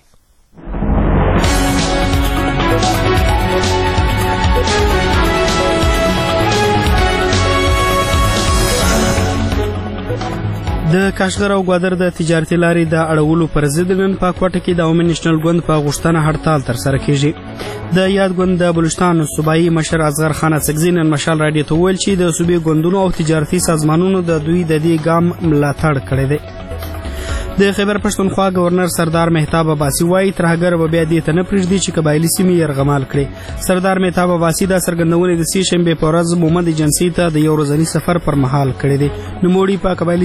د کاشغر او ګوادر د تجارتي لارې د اړولو پر ضد نن په کوټه کې د عوامي نېشنل ګوند په غوښتنه هړتال ترسره کیږي. د یاد ګوند د بلوچستان صوبایي مشر اصغر خان اڅکزي نن مشال راډیو ته وویل چې د صوبې ګوندونو او تجارتي سازمانونو د دوی د دې ګام ملاتړ کړی دی. د خیبر پښتونخوا گورنر سردار مهتاب عباسي وایي ترهګر به بیا دې ته نه پرېږدي چې قبایلي سیمې یرغمال کړي. سردار مهتاب عباسي دا څرګندونې د سې شنبې په ورځ مومند ایجنسۍ ته د یو ورځني سفر پر مهال کړی دی. نوموړي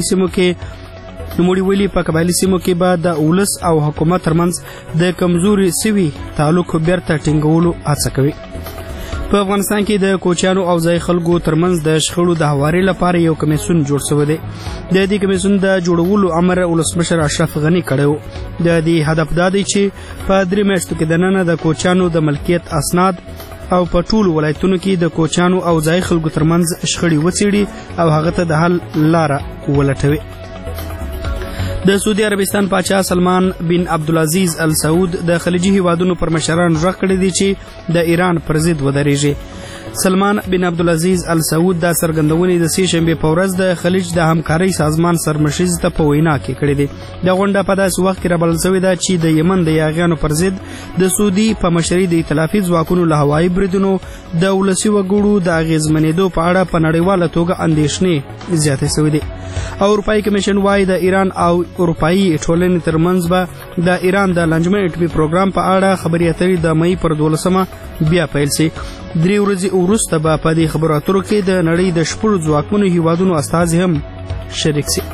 ویلي په قبایلي سیمو کې به د ولس او حکومت ترمنځ د کمزوري سوي تعلق بیرته ټینګولو هڅه کوي. په افغانستان کې د کوچیانو او ځای خلکو ترمنځ د شخړو د هواري لپاره یو کمیسیون جوړ شوی دی. د دې کمیسیون د جوړولو امر ولسمشر اشرف غني کړی و. د دې هدف دا دی چې په 3 میاشتو کې دننه د کوچیانو د ملکیت اسناد او په ټولو ولایتونو کې د کوچیانو او ځای خلکو ترمنځ شخړې وڅېړي او هغه ته د حل لاره ولټوي. د سعودي عربستان پاچا سلمان بن عبدالعزیز ال سعود د خلیجي هیوادونو پر مشرانو غږ کړی دی چې د ایران پر ضد ودرېږي. سلمان بن عبدالعزیز ال سعود دا څرګندونې د سې شنبې په ورځ د خلیج د همکارۍ سازمان سرمشریز ته په وینا کې کړې دي. دا غونډه په داسې وخت کې رابلل شوې ده چې د یمن د یاغیانو پر ضد د سعودي په مشرۍ د ائتلافي ځواکونو له هوایي بریدونو د ولسي وګړو د اغېزمنېدو په اړه په نړیواله توګه اندېښنې زیاتې شوې دي. اروپایي کمیشن وايي د ایران او اروپایي ټولنې ترمنځ به د ایران د لنجمن اټومي پروګرام په اړه خبرې اترې د مئی پر 12 بیا پیل شي. 3 ورځې وروسته به په دې خبرو اترو کې د نړۍ د شپږ ځواکمنو هیوادونو استازي هم شریک شي.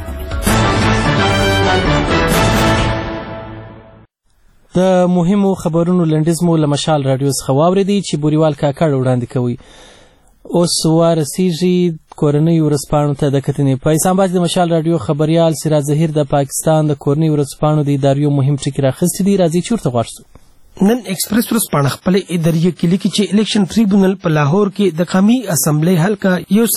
د مهمو خبرونو لنډیز مو له مشال راډیو څخه واورېدی چې بوریوال کاکړ وړاندې کوي. اوس ورسیږي کورنۍ ورځپاڼو ته د کتنې. په اسلام آباد د مشال راډیو خبريال سراج ظهیر د پاکستان د کورنۍ ورځپاڼو د ادارو مهم ټکي راخستي دي. راځي چورته غواړو. نن ایکسپریس ورځپاڼه خپل اداري کې لیکي چې الیکشن ټریبونل په لاهور کې د قومي اسمبلی حلقه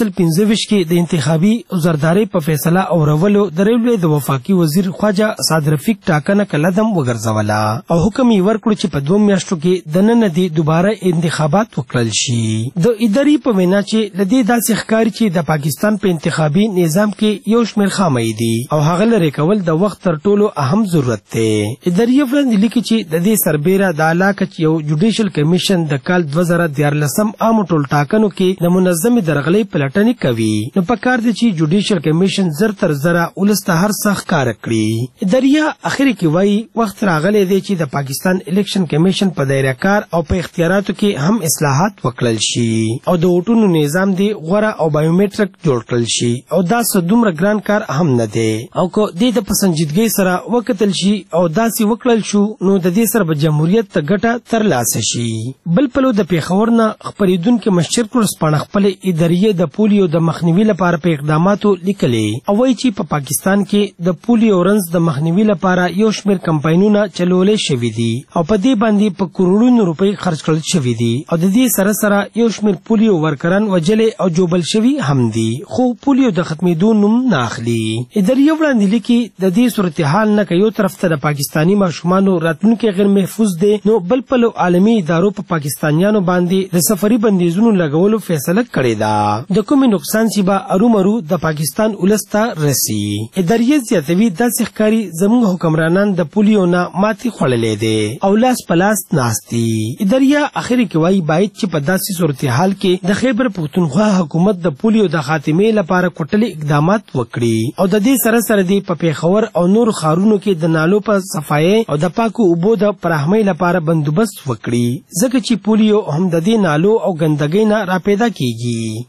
125 کې د انتخابي وزیرداري په فیصله او رولو د ریلوی د وفاقي وزیر خواجه صادق رفیق ټاکنه کلدم وګرځوله او حکم یې ورکړ چې په 2 میاشتو کې د نن د دوباره انتخابات وکړل شي. د اداري په وینا چې لدې داسې ښکاري چې د پاکستان په انتخابي نظام کې یو شمېر خامۍ دي او هغه لري کول د وخت تر ټولو اهم ضرورت دی. اداري وړاندې لیکي چې د دې سربېره د علاقه یو جوډیشل کمیشن د کال 2014 عام ټول ټاکنو کې د منظمې درغلۍ پلټنې کوي. نو پکار دي چې جوډیشل کمیشن زر تر زره ولسته هر څه ښکار کړي. اداریا اخر کې وایي وخت راغلی دی چې د پاکستان الیکشن کمیشن په دایره کار او په اختیاراتو کې هم اصلاحات وکړل شي او د ووټونو نظام دی غوره او بایومټریک جوړ کړل شي او دا څه دومره ګران کار هم نه دی او کو د دې په سنجیدګۍ سره وکتل شي او داسې وکړل شو نو د دې سره به جمهوریت ته ګټه ترلاسه شي. بل پلو د پیښور نه خپرېدونکو مشر ورځپاڼه خپل ادارې د پولیو د مخنیوي لپاره په اقداماتو لیکلې او وایي چې په پاکستان کې د پولیو رنځ د مخنیوي لپاره یو شمېر کمپاینونه چلولې شوي دي او په دې باندې په کروڑونو روپۍ خرج کړل شوي دي او د دې سره سره یو شمېر پولیو ورکران وجلې او جوبل شوي هم دي خو پولیو د ختمېدو نوم نه اخلي. ادارې وړاندې لیکي د دې صورتحال نه که یو طرف ته د پاکستاني ماشومانو راتلونکی غیر محفوظ دی نو بل پلو عالمي ادارو په پاکستانیانو باندې د سفري بندیزونو لګولو فیصله کړې ده. د کومې نقصان چې به ارومرو د پاکستان ولسته رسی. ادارې زیاتوي داسې ښکاري زموږ حکمرانان د پولیو نه ماتې خوړلې دي او لاس په لاس ناست دي. ادارې اخر کې وایي باید چې په داسې صورتحال کې د خیبر پښتونخوا حکومت د پولیو د خاتمې لپاره کوټلې اقدامات وکړي او د دې سره سره دی په پیښور او نور ښارونو کې د نالو په صفایي او د پاکو اوبو د پراهمۍ لپاره بندوبست وکړي ځکه چې پولیو هم د دې نالو او ګندګۍ نه راپیدا کیږي.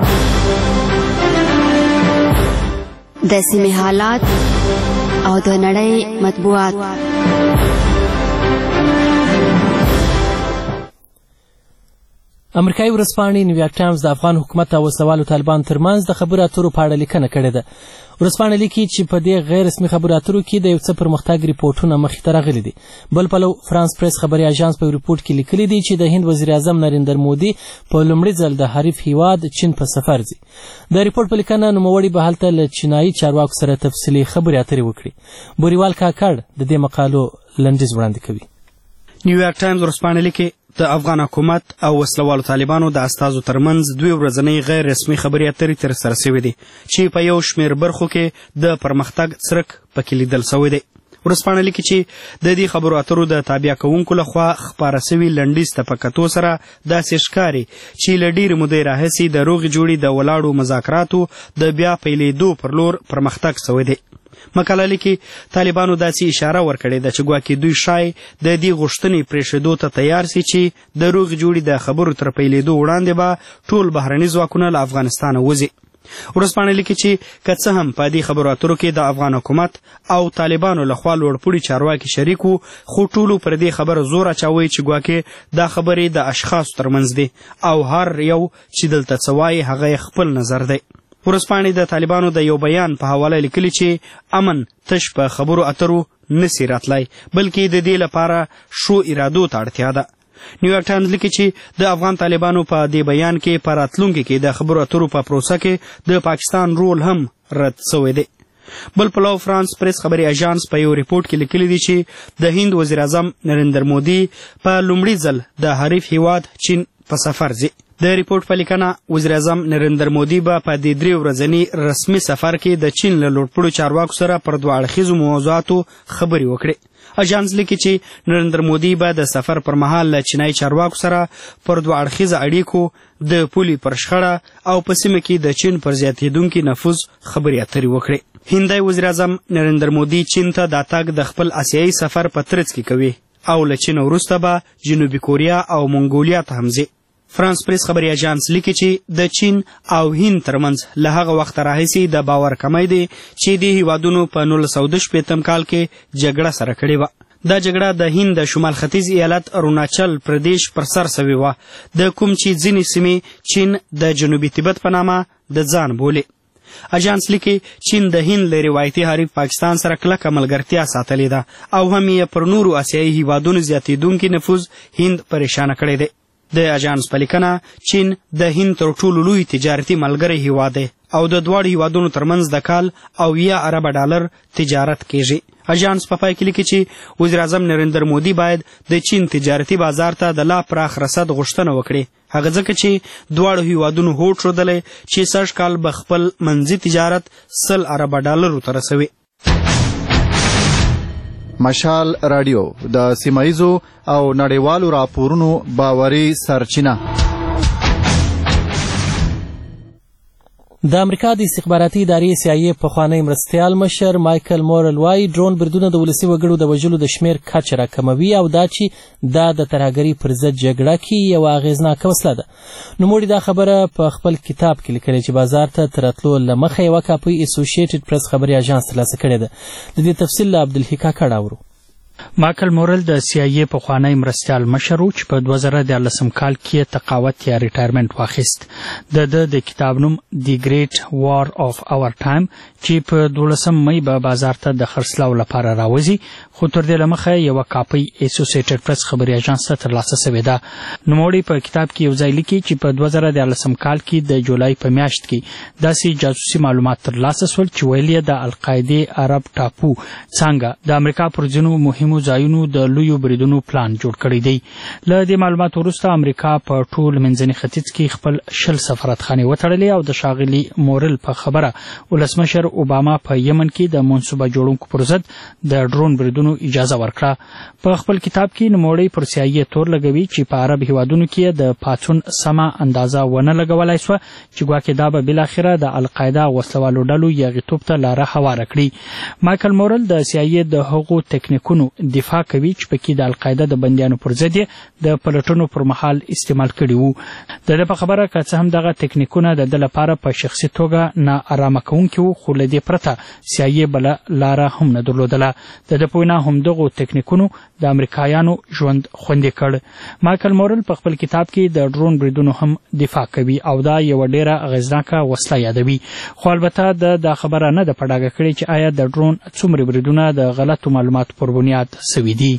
د سیمې حالات او د نړۍ مطبوعات. امریکایي ورځپاڼې نیویارک ټایمز د افغان حکومت او وسلوالو طالبانو ترمنځ د خبرو اترو په اړه لیکنه کړې ده. ورځپاڼه لیکي چې په دې غیر رسمي خبرو اترو کې د یو څه پرمختګ ریپورټونه مخې ته راغلي دي. بل پلو فرانس پریس خبري اژانس په ریپورټ کې لیکلي دي چې د هند وزیر اعظم نریندر مودي په لومړي ځل د حریف هیواد چین په سفر ځي. د ریپورټ په لیکنه نوموړي به هلته له چینایي چارواکو سره تفصیلي خبرې اترې وکړي. بوریوال کاکړ د دې مقالو لنډیز وړاندې کوي. نیویارک ټایمز ورځپاڼه لیکي د افغان حکومت او وسلوالو طالبانو د استازو ترمنځ 2 ورځنۍ غیر رسمي خبرې اترې ترسره شوې دي چې په یو شمېر برخو کې د پرمختګ څرک پکې لیدل شوی دی. ورځپاڼه لیکي چې د دې خبرو اترو د تابع کوونکو لخوا خپاره سوي لنډیز ته په کتو سره داسې ښکاري چې له ډېرې مودې راهیسې د روغې جوړې د ولاړو مذاکراتو د بیا پیلېدو پر لور پرمختګ شوی دی. مقاله لیکي طالبانو داسې اشاره ورکړې ده چې ګواکې دوی شاید د دې غوښتنې پرېښودو ته تیار سي چې د روغې جوړې د خبرو تر پیلېدو وړاندې به ټول بهرني ځواکونه له افغانستانه وځي. ورځپاڼه لیکي چې که څه هم په دې خبرو اترو کې د افغان حکومت او طالبانو لخوا لوړپوړي چارواکي شریک وو، خو ټولو پر دې خبره زور اچوي چې ګواکې دا خبرې د اشخاصو ترمنځ دي او هر یو چې دلته څه وایي هغه خپل نظر دی. ورځپاڼې د طالبانو د یو بیان په حواله لیکلي چې امن تش په خبرو اترو نسی راتلی، بلکې د دې لپاره شو ارادو ته اړتیا ده. نیویارک ټایمز لیکي چې د افغان طالبانو په دې بیان کې په راتلونکي کې د خبرو اترو په پروسه کې د پاکستان رول هم رد شوی دی. بل پلو فرانس پریس خبري اژانس په یو ریپورت کې لیکلي دي چې د هند وزیر اعظم نریندر مودي په لومړي ځل د حریف هیواد چین په سفر ځي. د ریپورت په لیکنه وزیر اعظم نریندر مودي به په دې 3 ورځني رسمي سفر کې د چین له لوړپوړو چارواکو سره پر 2 اړخیزو موضوعاتو خبرې وکړي. اژانس لیکي چې نریندر مودي به د سفر پر مهال له چینایي چارواکو سره پر 2 اړخیزه اړیکو، د پولې پر شخړه او په سیمه کې د چین پر زیاتېدونکي نفوذ خبرې اترې وکړي. هندي وزیر اعظم نریندر مودي چین ته د تګ د خپل آسیایي سفر په ترڅ کې کوي او له چین وروسته به جنوبي کوریا او منګولیا ته هم ځي. فرانس پریس خبري اژانس لیکي چې د چین او هند ترمنځ له هغه وخت راهیسې د باور کمی دی چې د هیوادونو په 1918 کال کې جګړه سره کړې وه. دا جګړه د هند د شمال ختیځ ایالت اروناچل پردیش پر سر سوې وه، د کوم چې ځینې سیمې چین د جنوبي تبت په نامه د ځان بولي. اژانس لیکي چین د هند له روایتي حریف پاکستان سره کلکه ملګرتیا ساتلې ده او هم یې پر نورو آسیایي هیوادونو زیاتېدونکي نفوذ هند پریشانه کړی دی. د اژانس په لیکنه چین د هند تر ټولو لوی تجارتي ملګری هیواد دی او د دواړو هیوادونو ترمنځ د کال $10 ارب تجارت کیږي. اژانس په پای کې لیکي چې وزیر اعظم نریندر مودي باید د چین تجارتي بازار ته د لا پراخ رسد غوښتنه وکړي، هغه ځکه چې دواړو هیوادونو هوډ ښودلی چې سږ کال به خپل منځي تجارت $100 ارب ته رسوي. مشال رادیو د سیمایزو او نړیوالو راپورونو باوري سرچینه. د امریکا د استخباراتي ادارې CIA پخوانی مرستیال مشر مایکل مورل وایي ډرون بریدونه د ولسي وګړو د وژلو د شمېر کچه راکموي او دا چې دا د ترهګرۍ پر ضد جګړه کې یوه اغېزناکه وسله ده. نوموړي دا خبره په خپل کتاب کې لیکلې چې بازار ته تر راتلو له مخه یوه کاپي اسوسییټډ پریس خبري اژانس ترلاسه کړې ده. د دې تفصیل له عبدالحقا کډه اورو. مایکل مورل د CIA پخوانی مرستیال مشر و چې په 2014 کال کې تقاعد یا ریټایرمنټ واخیست. د کتاب نوم دی ګریټ وار اف اور ټایم چې په 12 مې به بازار ته د خرڅلاو لپاره راوځي، خو تر دې لمخه یو کاپي اسوسییټډ پریس خبري اژانس ته ترلاسه شوې ده. نوموړي په کتاب کې یو ځای لیکي چې په 2014 کال کې د جولای په میاشت کې داسې جاسوسي معلومات ترلاسه شول چې ویل یې د القاعده عرب ټاپو څنګه د امریکا پر ځینو مهمو ځایونو د لویو بریدونو پلان جوړ کړی دی. له دې معلوماتو وروسته امریکا په ټول منځني ختیځ کې خپل 10 سفارتخانې وتړلې او د ښاغلي مورل په خبره ولسمشر اوباما په یمن کې د منصوبه جوړونکو پر ضد د ډرون بریدونو اجازه ورکړه. په خپل کتاب کې نوموړی پر CIA تور لګوي چې په عرب هیوادونو کې د پاڅون سمه اندازه ونه لګولای شوه چې ګواکې دا به بالاخره د القاعده وسلوالو ډلو یغیتوب ته لاره هواره کړي. مایکل مورل د CIA د هغو تکنیکونو دفاع کوي چې پکې د القاعده د بندیانو پر ضد د پلټنو پر مهال استعمال کړي وو. د په خبره که څه هم دغه تکنیکونه د ده لپاره په شخصي توګه نا ارامه کوونکي وو، خو له دې پرته CIA بله لاره هم نه درلودله. د په وینا همدغو تکنیکونو د امریکایانو ژوند خوندي کړ. مایکل مورل په خپل کتاب کې د ډرون بریدونو هم دفاع کوي او دا یوه ډیره اغېزناکه وسله یادوي، خو البته دا خبره نه ده په ډاګه کړې چې آیا د ډرون څومره بریدونه د غلطو معلوماتو پر بنیاد سوي دي.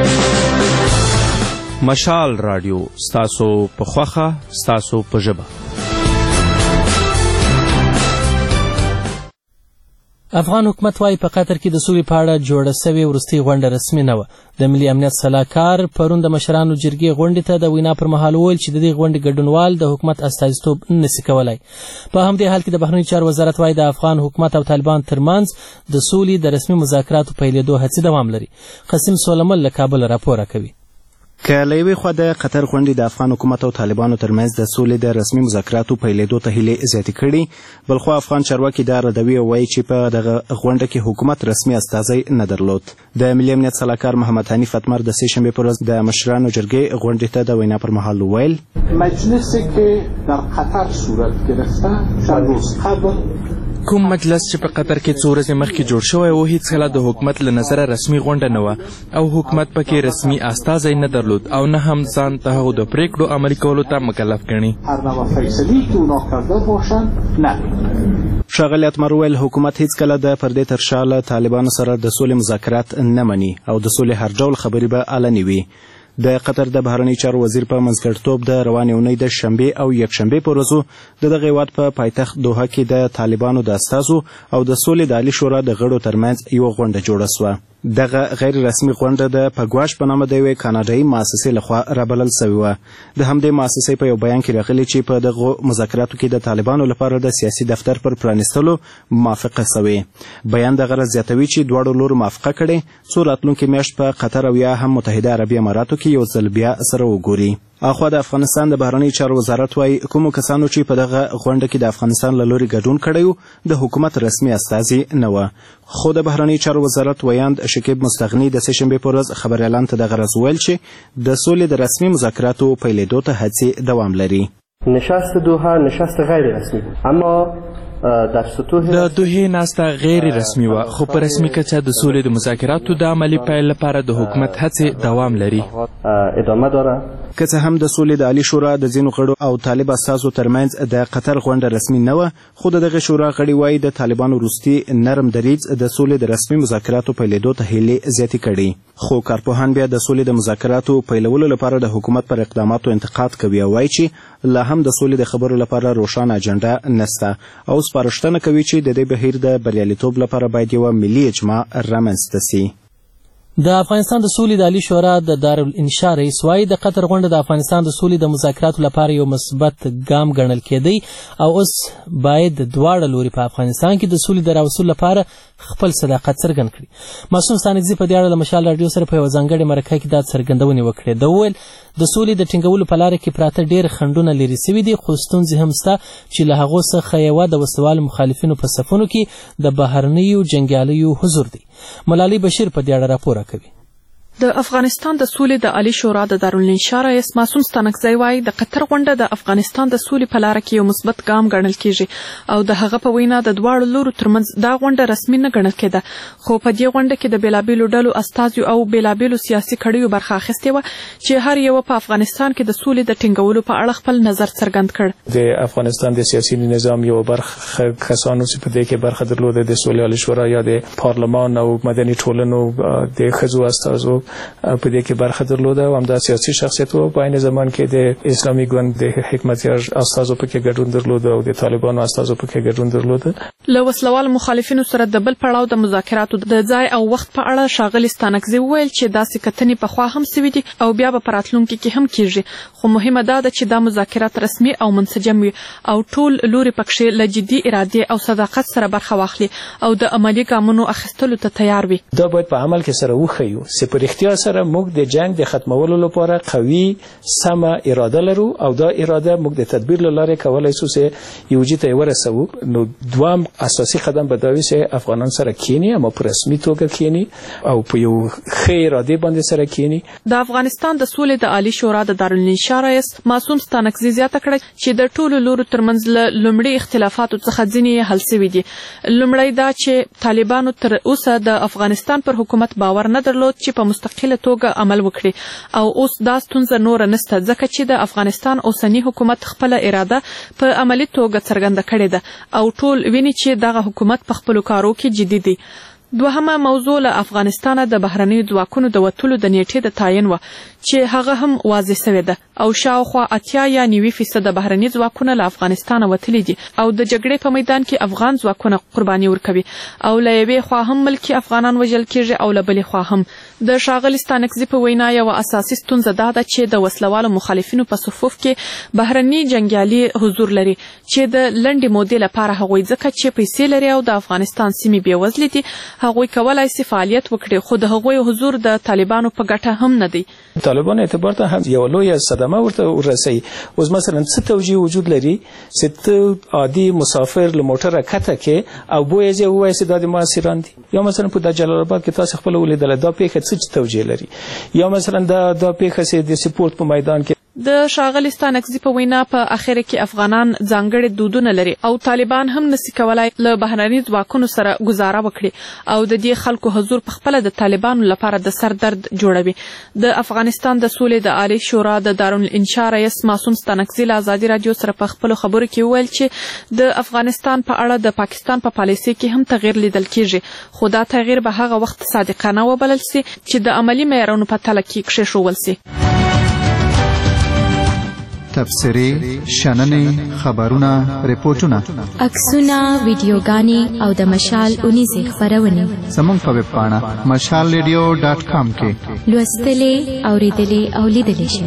مشال رادیو ستاسو په خوښه ستاسو په ژبه. افغان حکومت وايي په قطر کې د سولې په اړه جوړه سوې وروستۍ غونډه رسمي نه وه. د ملي امنیت سلاکار پرون د مشرانو جرګې غونډې ته د وینا پر مهال وویل چې د دې غونډې ګډونوال د حکومت استازیتوب نشي کولای. په همدې حال کې د بهرنیو چارو وزارت وايي د افغان حکومت او طالبان ترمنځ د سولې د رسمي مذاکراتو پیلېدو هڅې دوام لري. قاسم سولمل له کابل راپور کوي. که له یوې خوا د قطر غونډې د افغان حکومت او طالبانو ترمنځ د سولې د رسمي مذاکراتو پیلېدو ته هیلې زیاتې کړي، بلخوا افغان چارواکي دا ردوي او وایي چې په دغه غونډه کې حکومت رسمي استازی نه درلود. د ملي امنیت سلاکار محمد حنیف اتمر د سې شنبې پر ورځ د مشرانو جرګې غونډې ته د وینا پر مهال وویل مجلسی که در قطر صورت گرفته چند روز قبل کوم مجلس چې په قطر کې څو ورځې مخکې جوړ شوی و هیڅکله د حکومت له نظره رسمي غونډه نه وه او حکومت پکې رسمي استازی نه درلود او نه هم ځان ته هغو د پریکړو عملي کولو ته مکلف ګڼي. ښاغلي اتمر وویل حکومت هیڅکله د پردې تر شا له طالبانو سره د سولې مذاکرات نه مني او د سولې هر ډول خبرې به علني وي. د قطر د بهرنی چارو وزیر په منځګړیتوب د روانې اونۍ د شنبې او یکشنبې په ورځو د دغه هیواد په پایتخت دوحه کې د طالبانو د استازو او د سولې د عالي شورا د غړو ترمنځ یوه غونډه جوړه سوه. دغه غیر رسمي غونډه د پګواش په نامه د یوې کاناډایي مؤسسې لخوا رابلل سوې وه. د همدې مؤسسې په یو بیان کې راغلي چې په دغو مذاکراتو کې د طالبانو لپاره د سیاسي دفتر پر پرانیستلو موافقه سوې. بیان دغه راز زیاتوي چې دواړو لورو موافقه کړې څو راتلونکې میاشت په قطر او یا هم متحده عربي اماراتو کې یو ځل بیا سره وګوري. اخوا د افغانستان د بهرنی چارو وزارت وايي کومو کسانو چې په دغه غونډه کې د افغانستان له لوري ګډون کړی و د حکومت رسمي استازي نه وه. خو د بهرنی چارو وزارت ویاند شکیب مستغني د سې شنبې په ورځ خبر اعلان ته دغه راز وویل چې د سولې د رسمي مذاکراتو پیلېدو ته هڅې دوام لري. نشست دوحه نشست غیر رسمی اما در سطوح د دوحې ناسته غیر رسمي وه خو په رسمي کچه د سولې د مذاکراتو د عملي پیل لپاره د حکومت هڅې دوام لري. ادامه داره. که څه هم د سولې د عالي شورا د ځینو غړو او طالب استازو ترمنځ د قطر غونډه رسمي نه وه خو د دغه شورا غړي وایي د طالبانو وروستي نرم دریځ د سولې د رسمي مذاکراتو پیلېدو ته هیلې زیاتې کړي. خو کارپوهان بیا د سولې د مذاکراتو پیلولو لپاره د حکومت پر اقداماتو انتقاد کوي او وایي چې لا هم د سولې د خبرو لپاره روښانه اجنډا نشته او سپارښتنه کوي چې د دې بهیر د بریالیتوب لپاره باید یوه ملي اجماع رامنځته سي. د افغانستان د سولې د عالي شورا د دارالانشا رئیس وايي د قطر غونډه د افغانستان د سولې د مذاکراتو لپاره یو مثبت ګام ګڼل کېدی او اوس باید دواړه لوري په افغانستان کې د سولې د راوستلو لپاره خپل صداقت څرګند کړي. معصوم ستانکزي په دې اړه له مشال راډیو سره په یوه ځانګړې مرکه کې دا څرګندونې وکړې. ده وویل د سولې د ټینګولو په لاره کې پراته ډېر خنډونه لرې سوي دي خو ستونزې هم شته چې له هغو څخه یوه د وسلوالو مخالفینو په صفونو کې د بهرنیو جنګیالیو حضور دی. ملالۍ بشیر په دې اړه راپور کوي. د افغانستان د سولې د عالي شورا د دارالانشا رئیس معصوم ستانکزی وايي د قطر غونډه د افغانستان د سولې په لاره کې یو مثبت ګام ګڼل کېږي او د هغه په وینا د دواړو لورو ترمنځ دا غونډه رسمي نه ګڼل کېده خو په دې غونډه کې د بېلابېلو ډلو استازیو او بېلابېلو سیاسي کړیو برخه اخیستې وه چې هر یوه په افغانستان کې د سولې د ټینګولو په اړه خپل نظر څرګند کړ. د افغانستان د سیاسي نظام یو برخه کسانو چې په دې کې برخه درلوده د سولې عالي شورا یا د پارلمان او مدني ټولنو د ښځو استازو په دې کې برخه درلوده او همدا سیاسي شخصیت وو. په عین زمان کې د اسلامي ګوند د حکمتیار استازو پکې ګډون درلوده او د طالبانو استازو پکې ګډون درلوده. له وسلوال مخالفینو سره د بل پړاو د مذاکراتو د ځای او وخت په اړه ښاغلي ستانکزي وویل چې داسې کتنې پخوا هم سوي دي او بیا به په راتلونکي کې هم کېږي خو مهمه دا ده چې دا مذاکرات رسمي او منسجم وي او ټول لوري پکښې له جدي ارادې او صداقت سره برخه واخلي او د عملي ګامونو اخیستلو ته تیار وي. دا باید په عمل کې سره وښیو چې په رښتیا سره موږ د جنگ د ختمولو لپاره قوي سمه اراده لرو او دا اراده موږ د تدبیر له لارې کولای شو چې یو ځای ته ورسوو. نو دوام اساسي قدم به دا وي چې افغانان سره کینی اما په رسمي توګه کینی او په یو ښه اراده باندې سره کینی. د افغانستان د سولې د عالي شورا د دارالانشا رئیس معصوم ستانکزي زیاته کړه چې د ټولو لورو ترمنځ له لومړي اختلافاتو څخه ځینې حل سوي دي. لومړی دا چې طالبانو تر اوسه د افغانستان پر حکومت باور نه درلود چې په مستقله توګه عمل وکړي او اوس دا ستونزه نور نشته ځکه چې د افغانستان اوسنی حکومت خپل اراده په عملي توګه څرګنده کړې ده او ټول ویني چې دغه حکومت په خپل کارو کې جدي دی. دوهمه موضوع له افغانستانه د بهرني ځواکونو د وټولو د نیټې د تعین و چې هغه هم واضح شوی ده او شاوخوا 80 یا 90% د بهرني ځواکونو له افغانستانه وتلي دي او د جګړې په میدان کې افغان ځواکونه قرباني ورکوي او له یوې خوا هم ملکی افغانان وژل کیږي او له بلې خوا هم د ښاغلي ستانکزي په وینا یو اساسي ستونزه دا ده چې د وسلوالو مخالفینو په صفوف کې بهرني جنگیالي حضور لري چې د لنډې مودې لپاره هغوی ځکه چې پیسې لري او د افغانستان سیمې بېوزلې دي هغوی کولای شي فعالیت وکړي خو د هغوی حضور د طالبانو په ګټه هم نه دی. طالبان اعتبار ته هم یو لوی صدمه ورته ورسي. اوس مثلا څه توجیه وجود لري چې ته عادي مسافر له موټره کته کې او بوې یې وایي چې د ماسیران دي یا مثلا په جلال آباد کې تاسو خپل ولیدل دا پیښه څه توجیه لري یا مثلا دا پیښه چې د سپورت په میدان کې د ښاغلي ستانکزي په وینا په اخر کې افغانان ځانګړي دودونه لري او طالبان هم نشي کولای له بهرني ځواکونو سره گزاره وکړي او د دې خلکو حضور په خپل د طالبانو لپاره د سر درد جوړوي. د افغانستان د سولې د عالی شورا د دارالانشا رئیس معصوم ستانکزي له ازادي رادیو سره په خپل خبرو کې وویل چې د افغانستان په اړه د پاکستان په پالیسي کې هم تغیر لیدل کیږي خو دا تغیر به هغه وخت صادقانه وبلل شي چې د عملی معیارونو په تله کې کښېښودل شي. تبصرې، شننې، خبرونه، ریپورتونه، عکسونه، ویډیوګانې او د مشال اونیزې خپرونې زموږ په ویب پاڼه mashalradio.com کې لوستلې، اوریدلې او لیدلې شئ.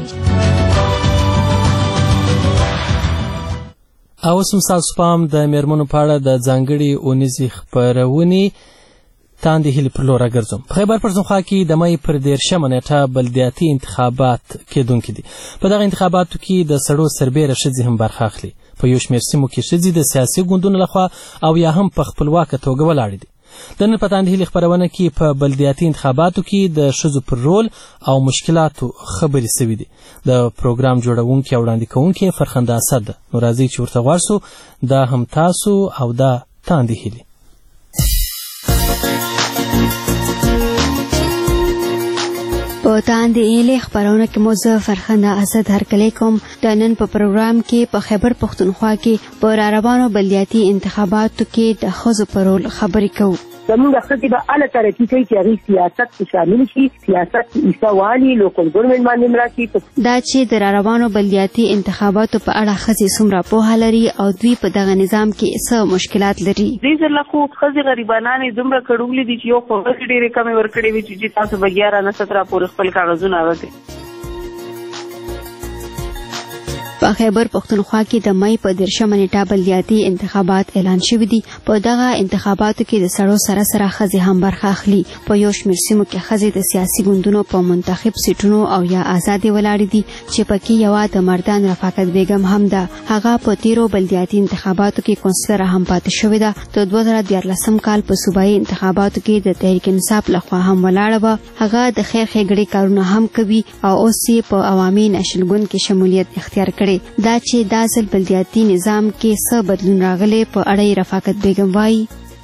اوس هم ستاسو پام د میرمنو په اړه د ځانګړي اونیزې خپرونې تاندې هیلې پر لور راګرځوم. په خیبر پښتونخوا کې د مۍ پر 13 نیټه بلدیاتي انتخابات کېدونکي دي. په دغه انتخاباتو کې د سړو سربیره ښځې هم برخه اخلي. په یو شمېر سیمو کې ښځې د سیاسي ګوندونو لخوا او یا هم په خپلواکه توګه ولاړې دي. د نن په تاندې هیلې خپرونه کې په بلدیاتي انتخاباتو کې د ښځو پر رول او مشکلاتو خبرې سوي دي. د پروګرام جوړونکي او وړاندې کوونکي فرخنده اسد ده. نو راځئ چې ورته غوږ شو. دا هم تاسو او دا تاندې هیلې. په تاندې هیلې خپرونه کې مو زه فرخنده اسد هرکلی کوم. د نن په پروګرام کې په خیبر پښتونخوا کې په راروانو بلدیاتي انتخاباتو کې د ښځو په رول خبرې کوو. زموږ ښځې به اله ترقي کوي چې هغوی سیاست کې شامل شي، سیاست کې حصه والي، لوکل ګورنمنټ باندې مرسي. دا چې د راروانو بلدیاتي انتخاباتو په اړه ښځې څومره پوهه لري او دوی په دغه نظام کې څه مشکلات لري. دې ځله خو ښځې غریبانانې دومره کړولې دي چې یو خو ښځې ډېرې کمې ورکړې وي چې تاسو به 11 نه 17 پورې خپل کاغذونه وکړئ. په خیبر پښتونخوا کې د مۍ په 13 نیټه بلدیاتي انتخابات اعلان شوي دي. په دغه انتخاباتو کې د سړو سره سره ښځې هم برخه اخلي. په یو شمېر سیمو کې ښځې د سیاسي ګوندونو په منتخب سیټونو او یا آزادې ولاړې دي چې پکې یوه د مردان رفاقت بیګم هم ده. هغه په تیرو بلدیاتي انتخاباتو کې کونسلره هم پاتې شوې ده. د 2014 کال په صوبایي انتخاباتو کې د تحریک انصاف لخوا هم ولاړه وه. هغه د خیر ښېګړې کارونه هم کوي او اوس یې په عوامي نشل ګوند کې شمولیت اختیار کړی. دا چې دا ځل بلدیاتي نظام کې څه بدلون راغلی په اړه یې رفاقت بیګم وایي.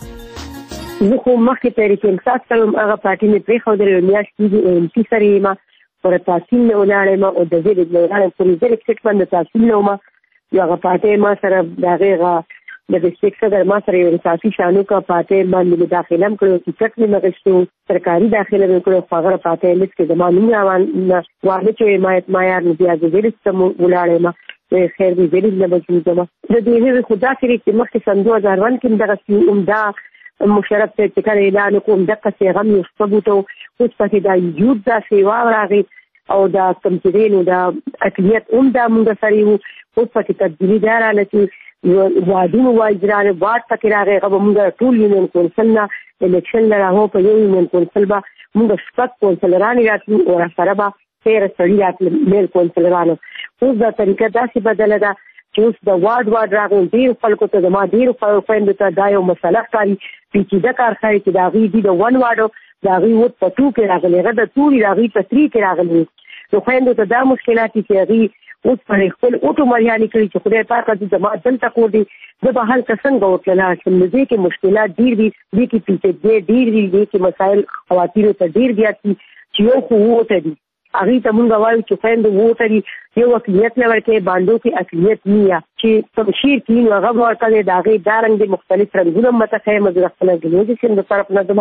زه خو مخکې تحریک انصاف ته یم، هغه پارټي مې پرېښودلې وه، میاشت کېږي OMC سره یم، پر تحصیل نه ولاړه یم او د زیرې نه ولاړه یم، پر زیرې سیټ باندې تحصیل نه وم. یو هغه پارټۍ ما سره د هغې د ډسټرکټ صدر ما سره یو انصافي شانوکه پارټۍ باندې مې داخله هم کړی، ټکټ مې مغشتو، سرکاري داخله مې کړی، خو هغه پارټۍ لیست کې زما نوم وانهچوی معیار نو بیا د زیرې ته ولاړه یم. خیر دې زیرې نه بچوم د دې خو داسې دی چې مخکې سن 2001 کې هم دغسې عمده مشرف صاحب چې کله اعلان وکړو همدقسې هغه هم یو شپږ اوس پکې دا یوت دا سیوا راغی او دا کوم چې دی نو دا اقلیت هم دا مونږ سره وو. اوس پکې تبدیلي دا راغله چې وادونو وایز راغی، وارډ پکې راغی، هغه به مونږ ټول یونین کونسل نه الیکشن نه راغو په یو یونین کونسل به مونږ شپږ کونسلرانې راتلو او راسره به 13 سړي راتلل میل کونسلرانو. اوس دا طریقه داسې بدله ده چې اوس د وارډ راغی، ډېرو خلکو ته زما ډېرو خویندو ته دا یو مسله ښکاري، پیچیده کار ښکاري چې د هغوی دي د 1 وارډو د هغوی ووټ په 2 کې راغلی، هغه د توري د هغوی په 3 کې راغلی. نو خویندو ته دا مشکلات دي چې هغوی اوس پر خپل اوټو مریانې کړي چې خدای پاکه دې زما دلته کور دی، زه به هلته څنګه ورتللی شم. نو دې کې مشکلات ډېر دي، دې کې پیچیدګۍ ډېر دي، دې کې مسایل خواتینو ته ډېر زیات دي چې یو خو ووټه دي، هغوی ته مونږ وایو چې خویندو ووټه دي، یو اقلیت نه ورکوي، باندو کې اقلیت نه چې په شیر کې نو هغه ورته دی، د هغې دا رنګ دی، مختلف رنګونه هم مته ښیم، زه د خپله ګلوزې سیم د طرف نه ځم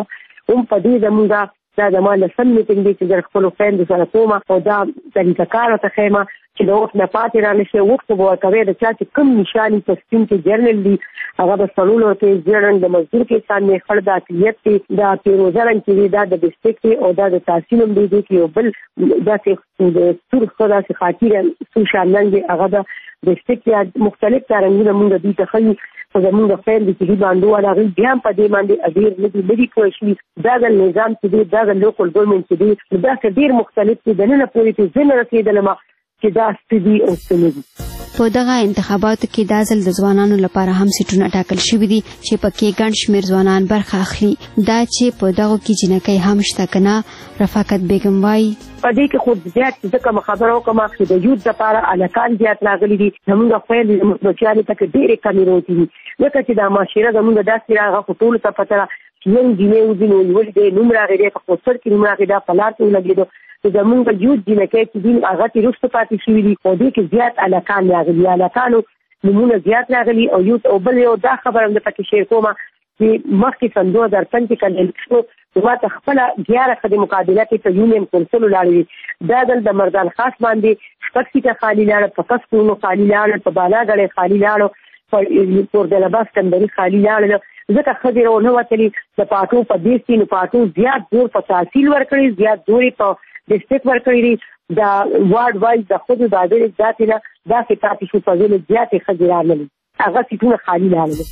هم په دې زموږ دا زما لسم میټینګ دی چې د خپلو خویندو سره کومه او دا طریقه کار ورته ښیم چې د وخت نه پاتې رانشي. وخت خو به ورکوی د چا چې کوم نشانې په سپین کې جرنل دي هغه به څلور ورکوي. زیړ رنګ د مزدور کسان دی، خړ د اقلیت دی، دا پیروزه رنګ چې دی دا د ډسټرکټ دی او دا د تحصیل هم دی کې یو بل داسې د سور ښه داسې خاطي سور شان رنګ دی هغه د ډسټرکټ یا مختلف رنګونه مونږ دوی ته ښیي. خو زمونږ خویندې چې دي بانډو والا هغوی بیا هم په دې باندې ډېر نه دي لرې پوه شوي. دا د نظام چې دی دا د لوکل ګورنمنټ چې دی داسې ډېر مختلف دي. د ننه پورې چې زه نه رسېدلم چې دا څه دي او څه نه دي. په دغه انتخاباتو کې دا ځل د ځوانانو لپاره هم سیټونه ټاکل شوي دي چې پکې ګڼ شمېر ځوانان برخه اخلي. دا چې په دغو کې جنکۍ هم شته که نه، رفاقت بیګم وایي په دې کې خو زیات چې کوم خبره وکړم چې د یوت لپاره هلکان زیات راغلي دي. زموږ خویندې زموږ بچیانې ته کې ډېرې کمې روتې دي ځکه چې دا معاشره زموږ داسې راغله خو ټولو ته پته ده چې یو جینۍ وځي نو یول دی نوم راغی دی په کوڅر کې نوم راغی دا په لار کې ولګېدو. زموږ یوت جنکۍ چې دي هغه چې وروسته پاتې شوي دي او دې کې زیات هلکان راغلي، هلکانو نومونه زیات راغلي. او یوت او بل یو دا خبره هم د پکې شیر کومه چې مخکې سن 2005 کې کله شو ما ته خپله 11 ښځې مقابله کې په یونین کونسل ولاړې وي. دا ځل د مردان خاص باندې شپږ سیټه خالي لاړه، په کس کونو خالي لاړه، په بالاګړی خالي لاړه، په پوردلباس کندري خالي لاړه. ځکه ښځې رونه وتلي د پاټو په دې سي نو پاټو زیات زور په تحصیل ورکړي، زیات زور په ډسټرکټ ورکړي دي. دا وارډ وایز د ښځو د عدالت ذاتې نه داسې پاتې شو په ځینې زیاتې ښځې راغلي، هغه سیټونه خالي لاړل.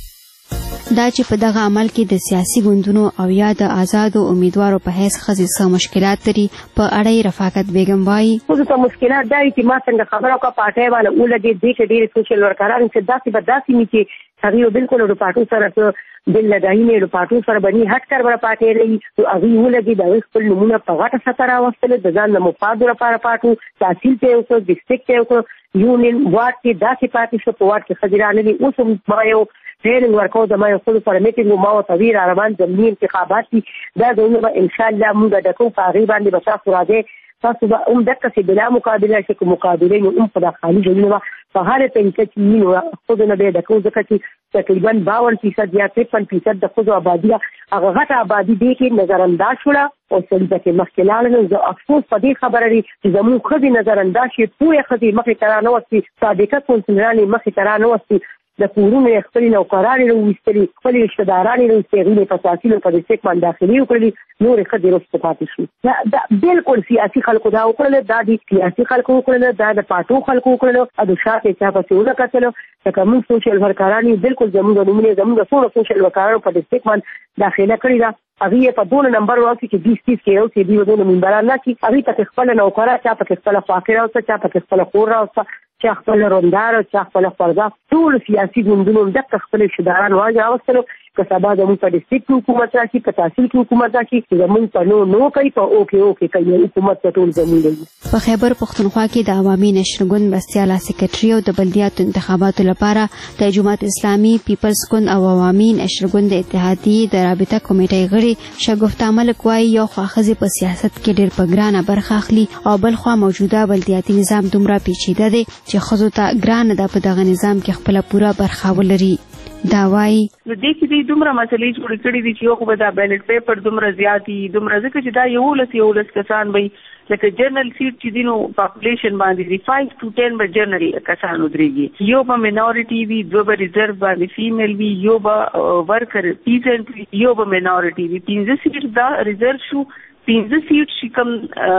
دا چې په دغه عمل کې د سیاسي ګوندونو او یا د آزادو امیدوارو په حیث ښځې څه مشکلات لري په اړه یې رفاقت بیګم وایي ښځو ته مشکلات دا وي چې ما څنګه خبره وکړه پاټۍ والا ولګېد دې کې ډېرې سوشل ورکران چې داسې به داسې وي چې هغوی بالکل د پاټو سره دل لګایي نه د پاټو سره به نه هټ کر به پاټۍ رهي نو هغوی ولګېد هغوی خپل نومونه په غټه سطح راوستل د ځان د مفادو لپاره پاټو تحصیل ته یې وکړو ډسټرکټ ته یې وکړو یونین واټ کې داسې پاتې شو په واټ کې ښځې رانغلي. اوس هم ما یو ټریننګ ورکو د ما یو ښځو سره میټینګ ما ورته ویل را روان ضمني انتخابات دي دا ځایونه به انشاءالله موږ ډکو په هغې باندې به تاسو راځئ تاسو به هم دقسې بلا مقابله شي که مقابلې نو هم په دا خالي ځایونه به په هره طریقه چې وي نو ښځو نه به یې ډکو ځکه چې تقریبا 52% یا 53% د ښځو آبادي ده هغه غټه آبادي دې کې نظرانداز شوله او سړي پکې مخکې لاړل. زه افسوس په دې خبره دی چې زموږ ښځې نظرانداز شي پوهې ښځې مخې ته رانوستې صادقه کونسلرانې مخې ته رانوستې د کورونو یې خپلې نوکرانې راویستلې خپلې رشتهدارانې راویستې هغوی یې په تحصیل او په ډسټرکټ باندې داخلې وکړلې نورې ښځې وروسته پاتې شوې. دا بالکل سیاسي خلکو دا وکړله دا د سیاسي خلکو وکړله دا د پاټو خلکو وکړله او د شاته چا پسې ونه کتلو لکه موږ سوشل ورکران یو بالکل زموږ نومونه زموږ څومره سوشل ورکرانو په ډسټرکټ باندې داخله کړې ده هغوی یې په 2 نمبر راوستي چې 20-30 کې یو چې دوی ودونه ممبران نه کړي هغوی پکې خپله نوکره چا پکې خپله خواښې راوسته چا پکې خپله خور راوسته چا خپله روندار چا خپله خورده ټول سیاسي ګوندونو دقه خپل رشتهداران راوستلو که سبا زموږ په ډسټرکټ کې حکومت راشي په تحصیل کې حکومت راشي زموږ په نو کوي په اوکې کوي حکومت په ټول زموږ دی. په خیبر پښتونخوا کې د عوامي نشر ګوند مرستیاله سکرټري او د بلدیاتو انتخاباتو لپاره د جماعت اسلامي پیپلز ګوند او عوامي نشر ګوند د اتحادیې د رابطه کمیټې غړي شګفته ملک وایي یو خوا ښځې په سیاست کې ډېر په ګرانه برخه اخلي او بل خوا موجوده بلدیاتي نظام دومره پیچیده دی چې ښځو ته ګرانه ده په دغه نظام کې خپله پوره برخه ولري. دا وایي نو دې کې دوی دومره مسلې جوړې کړي دي چې یو خو به دا بیلټ پیپر دومره زیات دي دومره ځکه چې دا 11 کسان به لکه جنرال سیټ چې دي نو پاپولیشن باندې دي 5 to 10 به جنرال کسان ودرېږي یو به مینورټي وي دوه به ریزرو باندې فیمیل وي یو به ورکر پیزنټ وي یو به مینورټي وي 15 سیټ دا ریزرو شو 15 سیټ چې کوم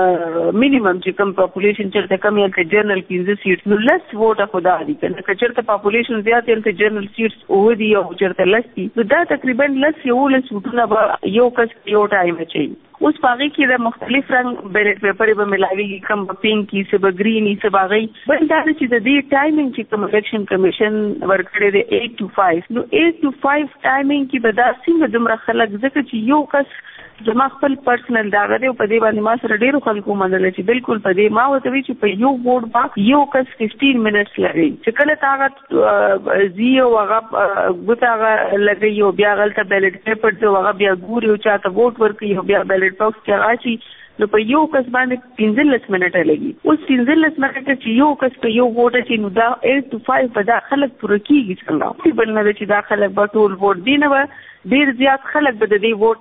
مینیمم چې کوم پاپولیشن چېرته کم یلته جنرال 15 سیټ نو لس ووټه خو دا دي که چېرته پاپولیشن زیات یلته جنرال سیټس اوه دي او چېرته لس دي نو دا تقریبا 11 ووټونه به یو کس یو ټایم اچوي. اوس په هغې کې د مختلف رنګ بیلټ پیپرې به میلاوېږي کم به پینک وي څه به ګرین وي څه به هغوی بل دا ده چې د دې ټایمنګ چې کوم الیکشن کمیشن ورکړی دی 8 to 5 نو 8 to 5 ټایمنګ کې به دا څنګه دومره خلک ځکه چې یو کس زما خپل پرسنل داغه دی او په دې باندې ما سره ډېرو خلکو ومنله چې بالکل په دې ما ورته وي چې په یو ووټ به یو کس 15 منټس لګوي چې کله ته هغه ځي او هغه ګوته هغه لګوي او بیا هغلته بیلټ پیپر ته هغه بیا ګوري او چاته ووټ ورکوي او بیا بیلټ باکس کې هغه اچوي نو په یو کس باندې 15 منټه لګي. اوس 15 منټه چې یو کس په یو ووټ اچي نو دا 8 to 5 به دا خلک پوره کېږي څنګه بل نه ده چې دا خلک به ټول ووټ دی نه به ډېر زیات خلک به د دې ووټ نه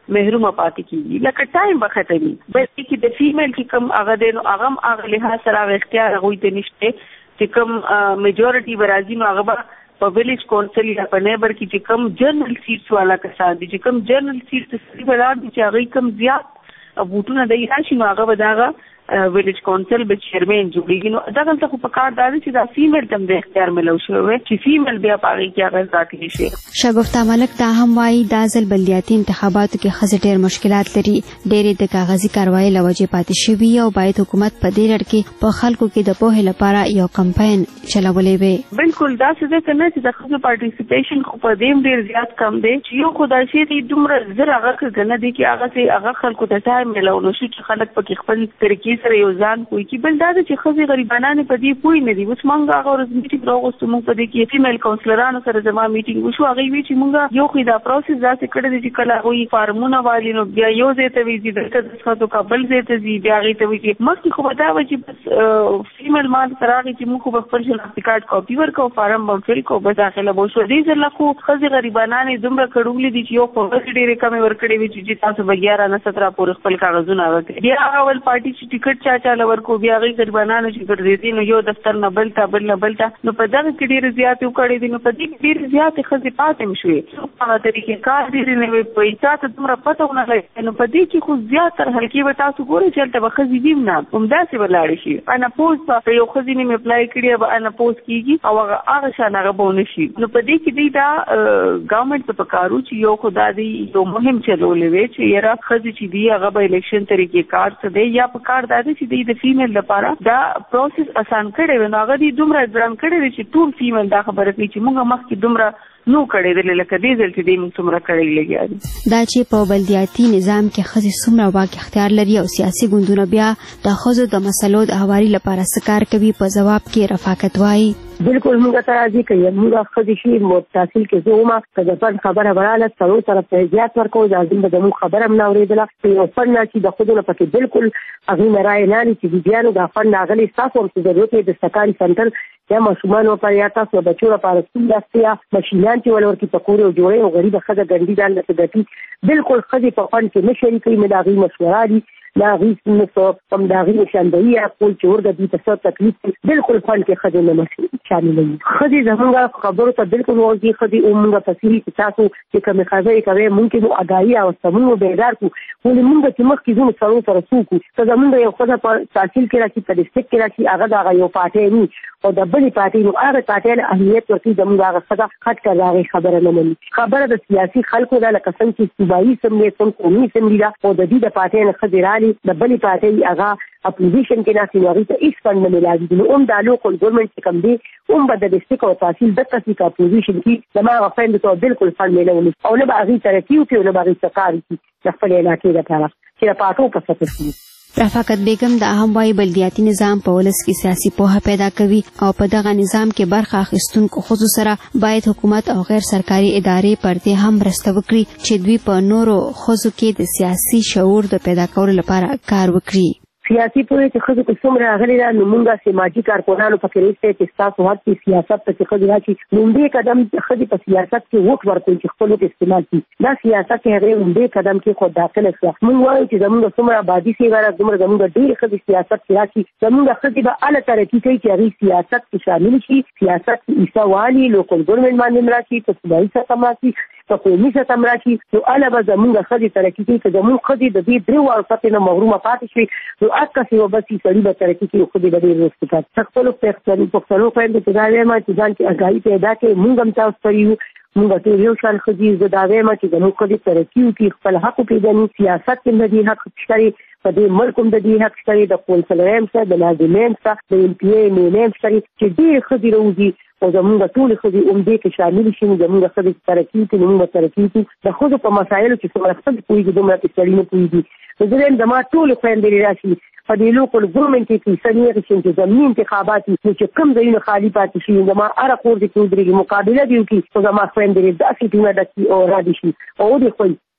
محرومه پاتې کیږي لکه ټایم به ختمي بلکې چې د فیمیل چې کوم هغه دی نو هغه هم هغه لحاظ سره هغه اختیار هغوی ته نشته چې کوم میجورټي به راځي نو هغه به په ویلیج کونسل یا په نیبر کې چې کوم جنرل سیټس والا کسان دي چې کوم جنرل سیټس سړي ولاړ دي چې هغوی کوم زیات بوټونه دی راشي نو هغه به دغه ویلیج کونسل به چیرمن جوړیږي نو دغه ته په کار دادي چې دا فیمیل تم د اختیار ملو شوی چې فیمیل بیا پاره کې هغه ذاتي شي. شګفتا ملک دا هم وايي د ځل بلدیاتي انتخاباتو کې خزه ډېر مشکلات لري ډېرې د کاغذي کاروایی لوجه پاتې شوی او باید حکومت په دې لړ کې په خلکو کې د پوهې لپاره یو کمپاین چلولې وي. بالکل دا څه ده کنه چې د خزو پارټیسیپیشن خو په دې ډېر زیات کم دی چې یو خدای شي دې دومره زر هغه کنه دي چې هغه سي هغه خلکو ته ټایم ملو نو چې خلک پکې خپل طریقې سره یو ځان کوي چې بل دا چې خزي غریبانه په دې پوي نه دي اوس مونږ هغه ورځ میټینګ راغوستو مونږ په دې کې فیمیل کونسلرانو سره زما میټینګ وشو هغه وی چې مونږ یو خې دا پروسس ځکه کړی چې کله وی فارمونه والی نو بیا یو ځای ته وی چې د څه کابل ځای ته وی بیا غي ته وی چې مخکې خو دا و چې بس فیمیل مان سره چې مونږ په خپل شناختی کارت کاپی ورکو فارم باندې کو به داخله بو شو دې ځل خو خزي غریبانه نه دومره کړولې دي چې یو خو ډېرې کمې ورکړې وی چې تاسو به 11 نه 17 پورې خپل کاغذونه ورکړي بیا هغه ول پارټي چې ټیکټ چا ورکو بیا غي غریبانو چې ګرځېدي نو یو دفتر نه بلته نو په دغه کې ډېر زیات وکړې دي نو په دې کې ډېر زیات خزي پاتې مشوي هغه طریقې کار دي نه وي په ایجاد تمره پته ونه لګي نو په دې کې خو زیات تر هلکی به تاسو ګورئ چې تل به خزي دیم نه همداسې ولاړ شي انا پوز په یو خزي نه اپلای کړی به انا پوز کیږي او هغه شان هغه بونه شي نو په دې کې دی دا ګورنمنت په کارو چې یو خدای دی یو مهم چلولې وي چې یره خزي چې دی هغه به الیکشن طریقې کار څه دی یا په کار دادي چې د فیمیل لپاره دا پروسس آسان کړي و نو هغه دې دومره ګران کړي چې ټول فیمیل دا خبره کوي چې موږ مخکې دومره نو کړي د لکه دې ځل چې دې موږ څومره کړي لګیا دا چې په بلدیاتي نظام کې خزي څومره واک اختیار لري او سیاسي ګوندونه بیا د خزو د مسلو د هواري لپاره سکار کوي په جواب کې رفاقت وایي بالکل موږ ته راځي کوي موږ خزي شي تحصیل کې زوما کله په خبره وراله څلو طرف ته زیات ورکو ځم د موږ خبره هم اوریدله یو فن چې د خودونو پکې بالکل هغه نه راي نه چې بیانو د فن ناغلي تاسو هم ضرورت د سکاري سنټر یا ماشومان او پر یا تاسو بچو لپاره ستاسو ماشینان چې ولور کې پکورې او جوړې او غریب خزه ګنډي دال نه تدتی بالکل خزي په فن کې نشي کوي مداغي مشوره دي لا غیس نو کوم داغي نشاندهي خپل چې ورته دي تاسو تکلیف بالکل فن کې خزه نه شامل دي خزي زموږ خبرو ته بالکل ورځي خزي عموما تفصیلی تاسو چې کوم خزه کوي ممکن اگاهي او سمو بیدار کو ولې موږ چې مخکې زموږ سره سره سوکو ته زموږ یو خزه په تحصیل کې راځي په ډیسټریکټ کې راځي هغه دا یو پاتې ني او د بلې پاتې نو هغه پاتې له اهمیت ورته زموږ هغه خزه خټ کړه خبره نه مني خبره د سیاسي خلکو د لکه څنګه چې صوبایي سمې څنګه قومي سمې دا او د دې د پاتې نه خزرالي د بلې پاتې هغه اپوزیشن کې ناسي نو ته هیڅ فند نه ملایي نو د لوکل ګورنمنت کم دی د ډیسټریکټ او تحصیل د تاسو اپوزیشن کې د ما غفند ته بالکل فند ملایي او نه باغی ترقی او نه باغی سکاري د خپل علاقې لپاره چې پاتو په څه کې رفاقت بیگم د اهم وايي بلدیاتي نظام په ولس کې سیاسي پوهه پیدا کوي او په دغه نظام کې برخه اخیستونکو خصوص سره باید حکومت او غیر سرکاري ادارې پرته هم مرسته وکړي چې دوی په نورو خصوصو کې د سیاسي شعور د پیدا کولو لپاره کار وکړي سیاسي پوهه چې خزو په څومره غلي را نو موږ سماجی کارکونانو پکې رسته چې تاسو هر څه سیاست ته خزو راشي لومړی قدم خزو په سیاست کې ووټ ورکول چې خپل وخت استعمال کړي دا سیاست کې هغه لومړی قدم کې خود داخله شو موږ وایو چې زموږ څومره آبادی سي ورا زموږ ډېر خزو سیاست کې راشي زموږ خزو به اعلی ترقی کوي چې هغه سیاست کې شامل شي سیاست کې ایساوالي لوکل ګورنمنت باندې راشي په صوبایي سطح باندې په قومي سطح راشي نو اعلی به زموږ خزو ترقی کوي چې زموږ خزو د دې درو ورځې نه محرومه پاتې شي نو اکه سی وبسي سړي به ترقی کوي خو دې به ورسته خپل پښتنو په دې ځای ما چې ځان کې اگاهي پیدا کړي موږ هم تاسو ته موږ ټول یو شان خدي زداوي ما چې موږ خدي ترقی کوي خپل حق پیژني سیاست کې د حق شری په دې ملک هم د دې حق شری د کونسلریم سره د لازمین سره د ام پی ای مینم شری چې دې خدي روزي او زموږ ټول خدي دې کې شامل شي زموږ خدي ترقی کوي موږ ترقی کوي د خود په مسایلو چې څومره خپل کوي دومره چې سړی نه کوي زه هم د ما ټول خويندې راشي په دې لوکل ګورنمنت کې سنیه چې زمين انتخابات چې کم ځایونه خالی پاتې شي زما اره کور دې کوي مقابله دی کی او زما خويندې داسې ټیمه دکی او را دي شي او دې خو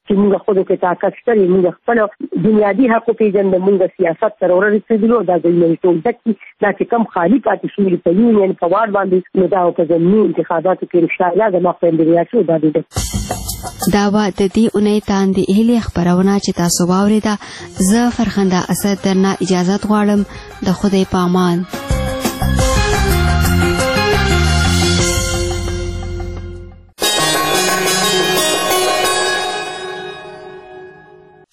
چې موږ خود کې طاقت شته موږ خپل بنیادی حق پیژندل موږ سیاست تر ورسېدلو دا د یو ټول ځکه دا چې کم خالی پاتې شوی په یونین په وارد باندې نو دا په ځینې انتخاباتو کې ان شاء الله د مخکې شو دا د دا د دې اونۍ تاندې هلي خبرونه چې تاسو واورېده زه فرخنده اسد درنه اجازه غواړم د خدای په امان.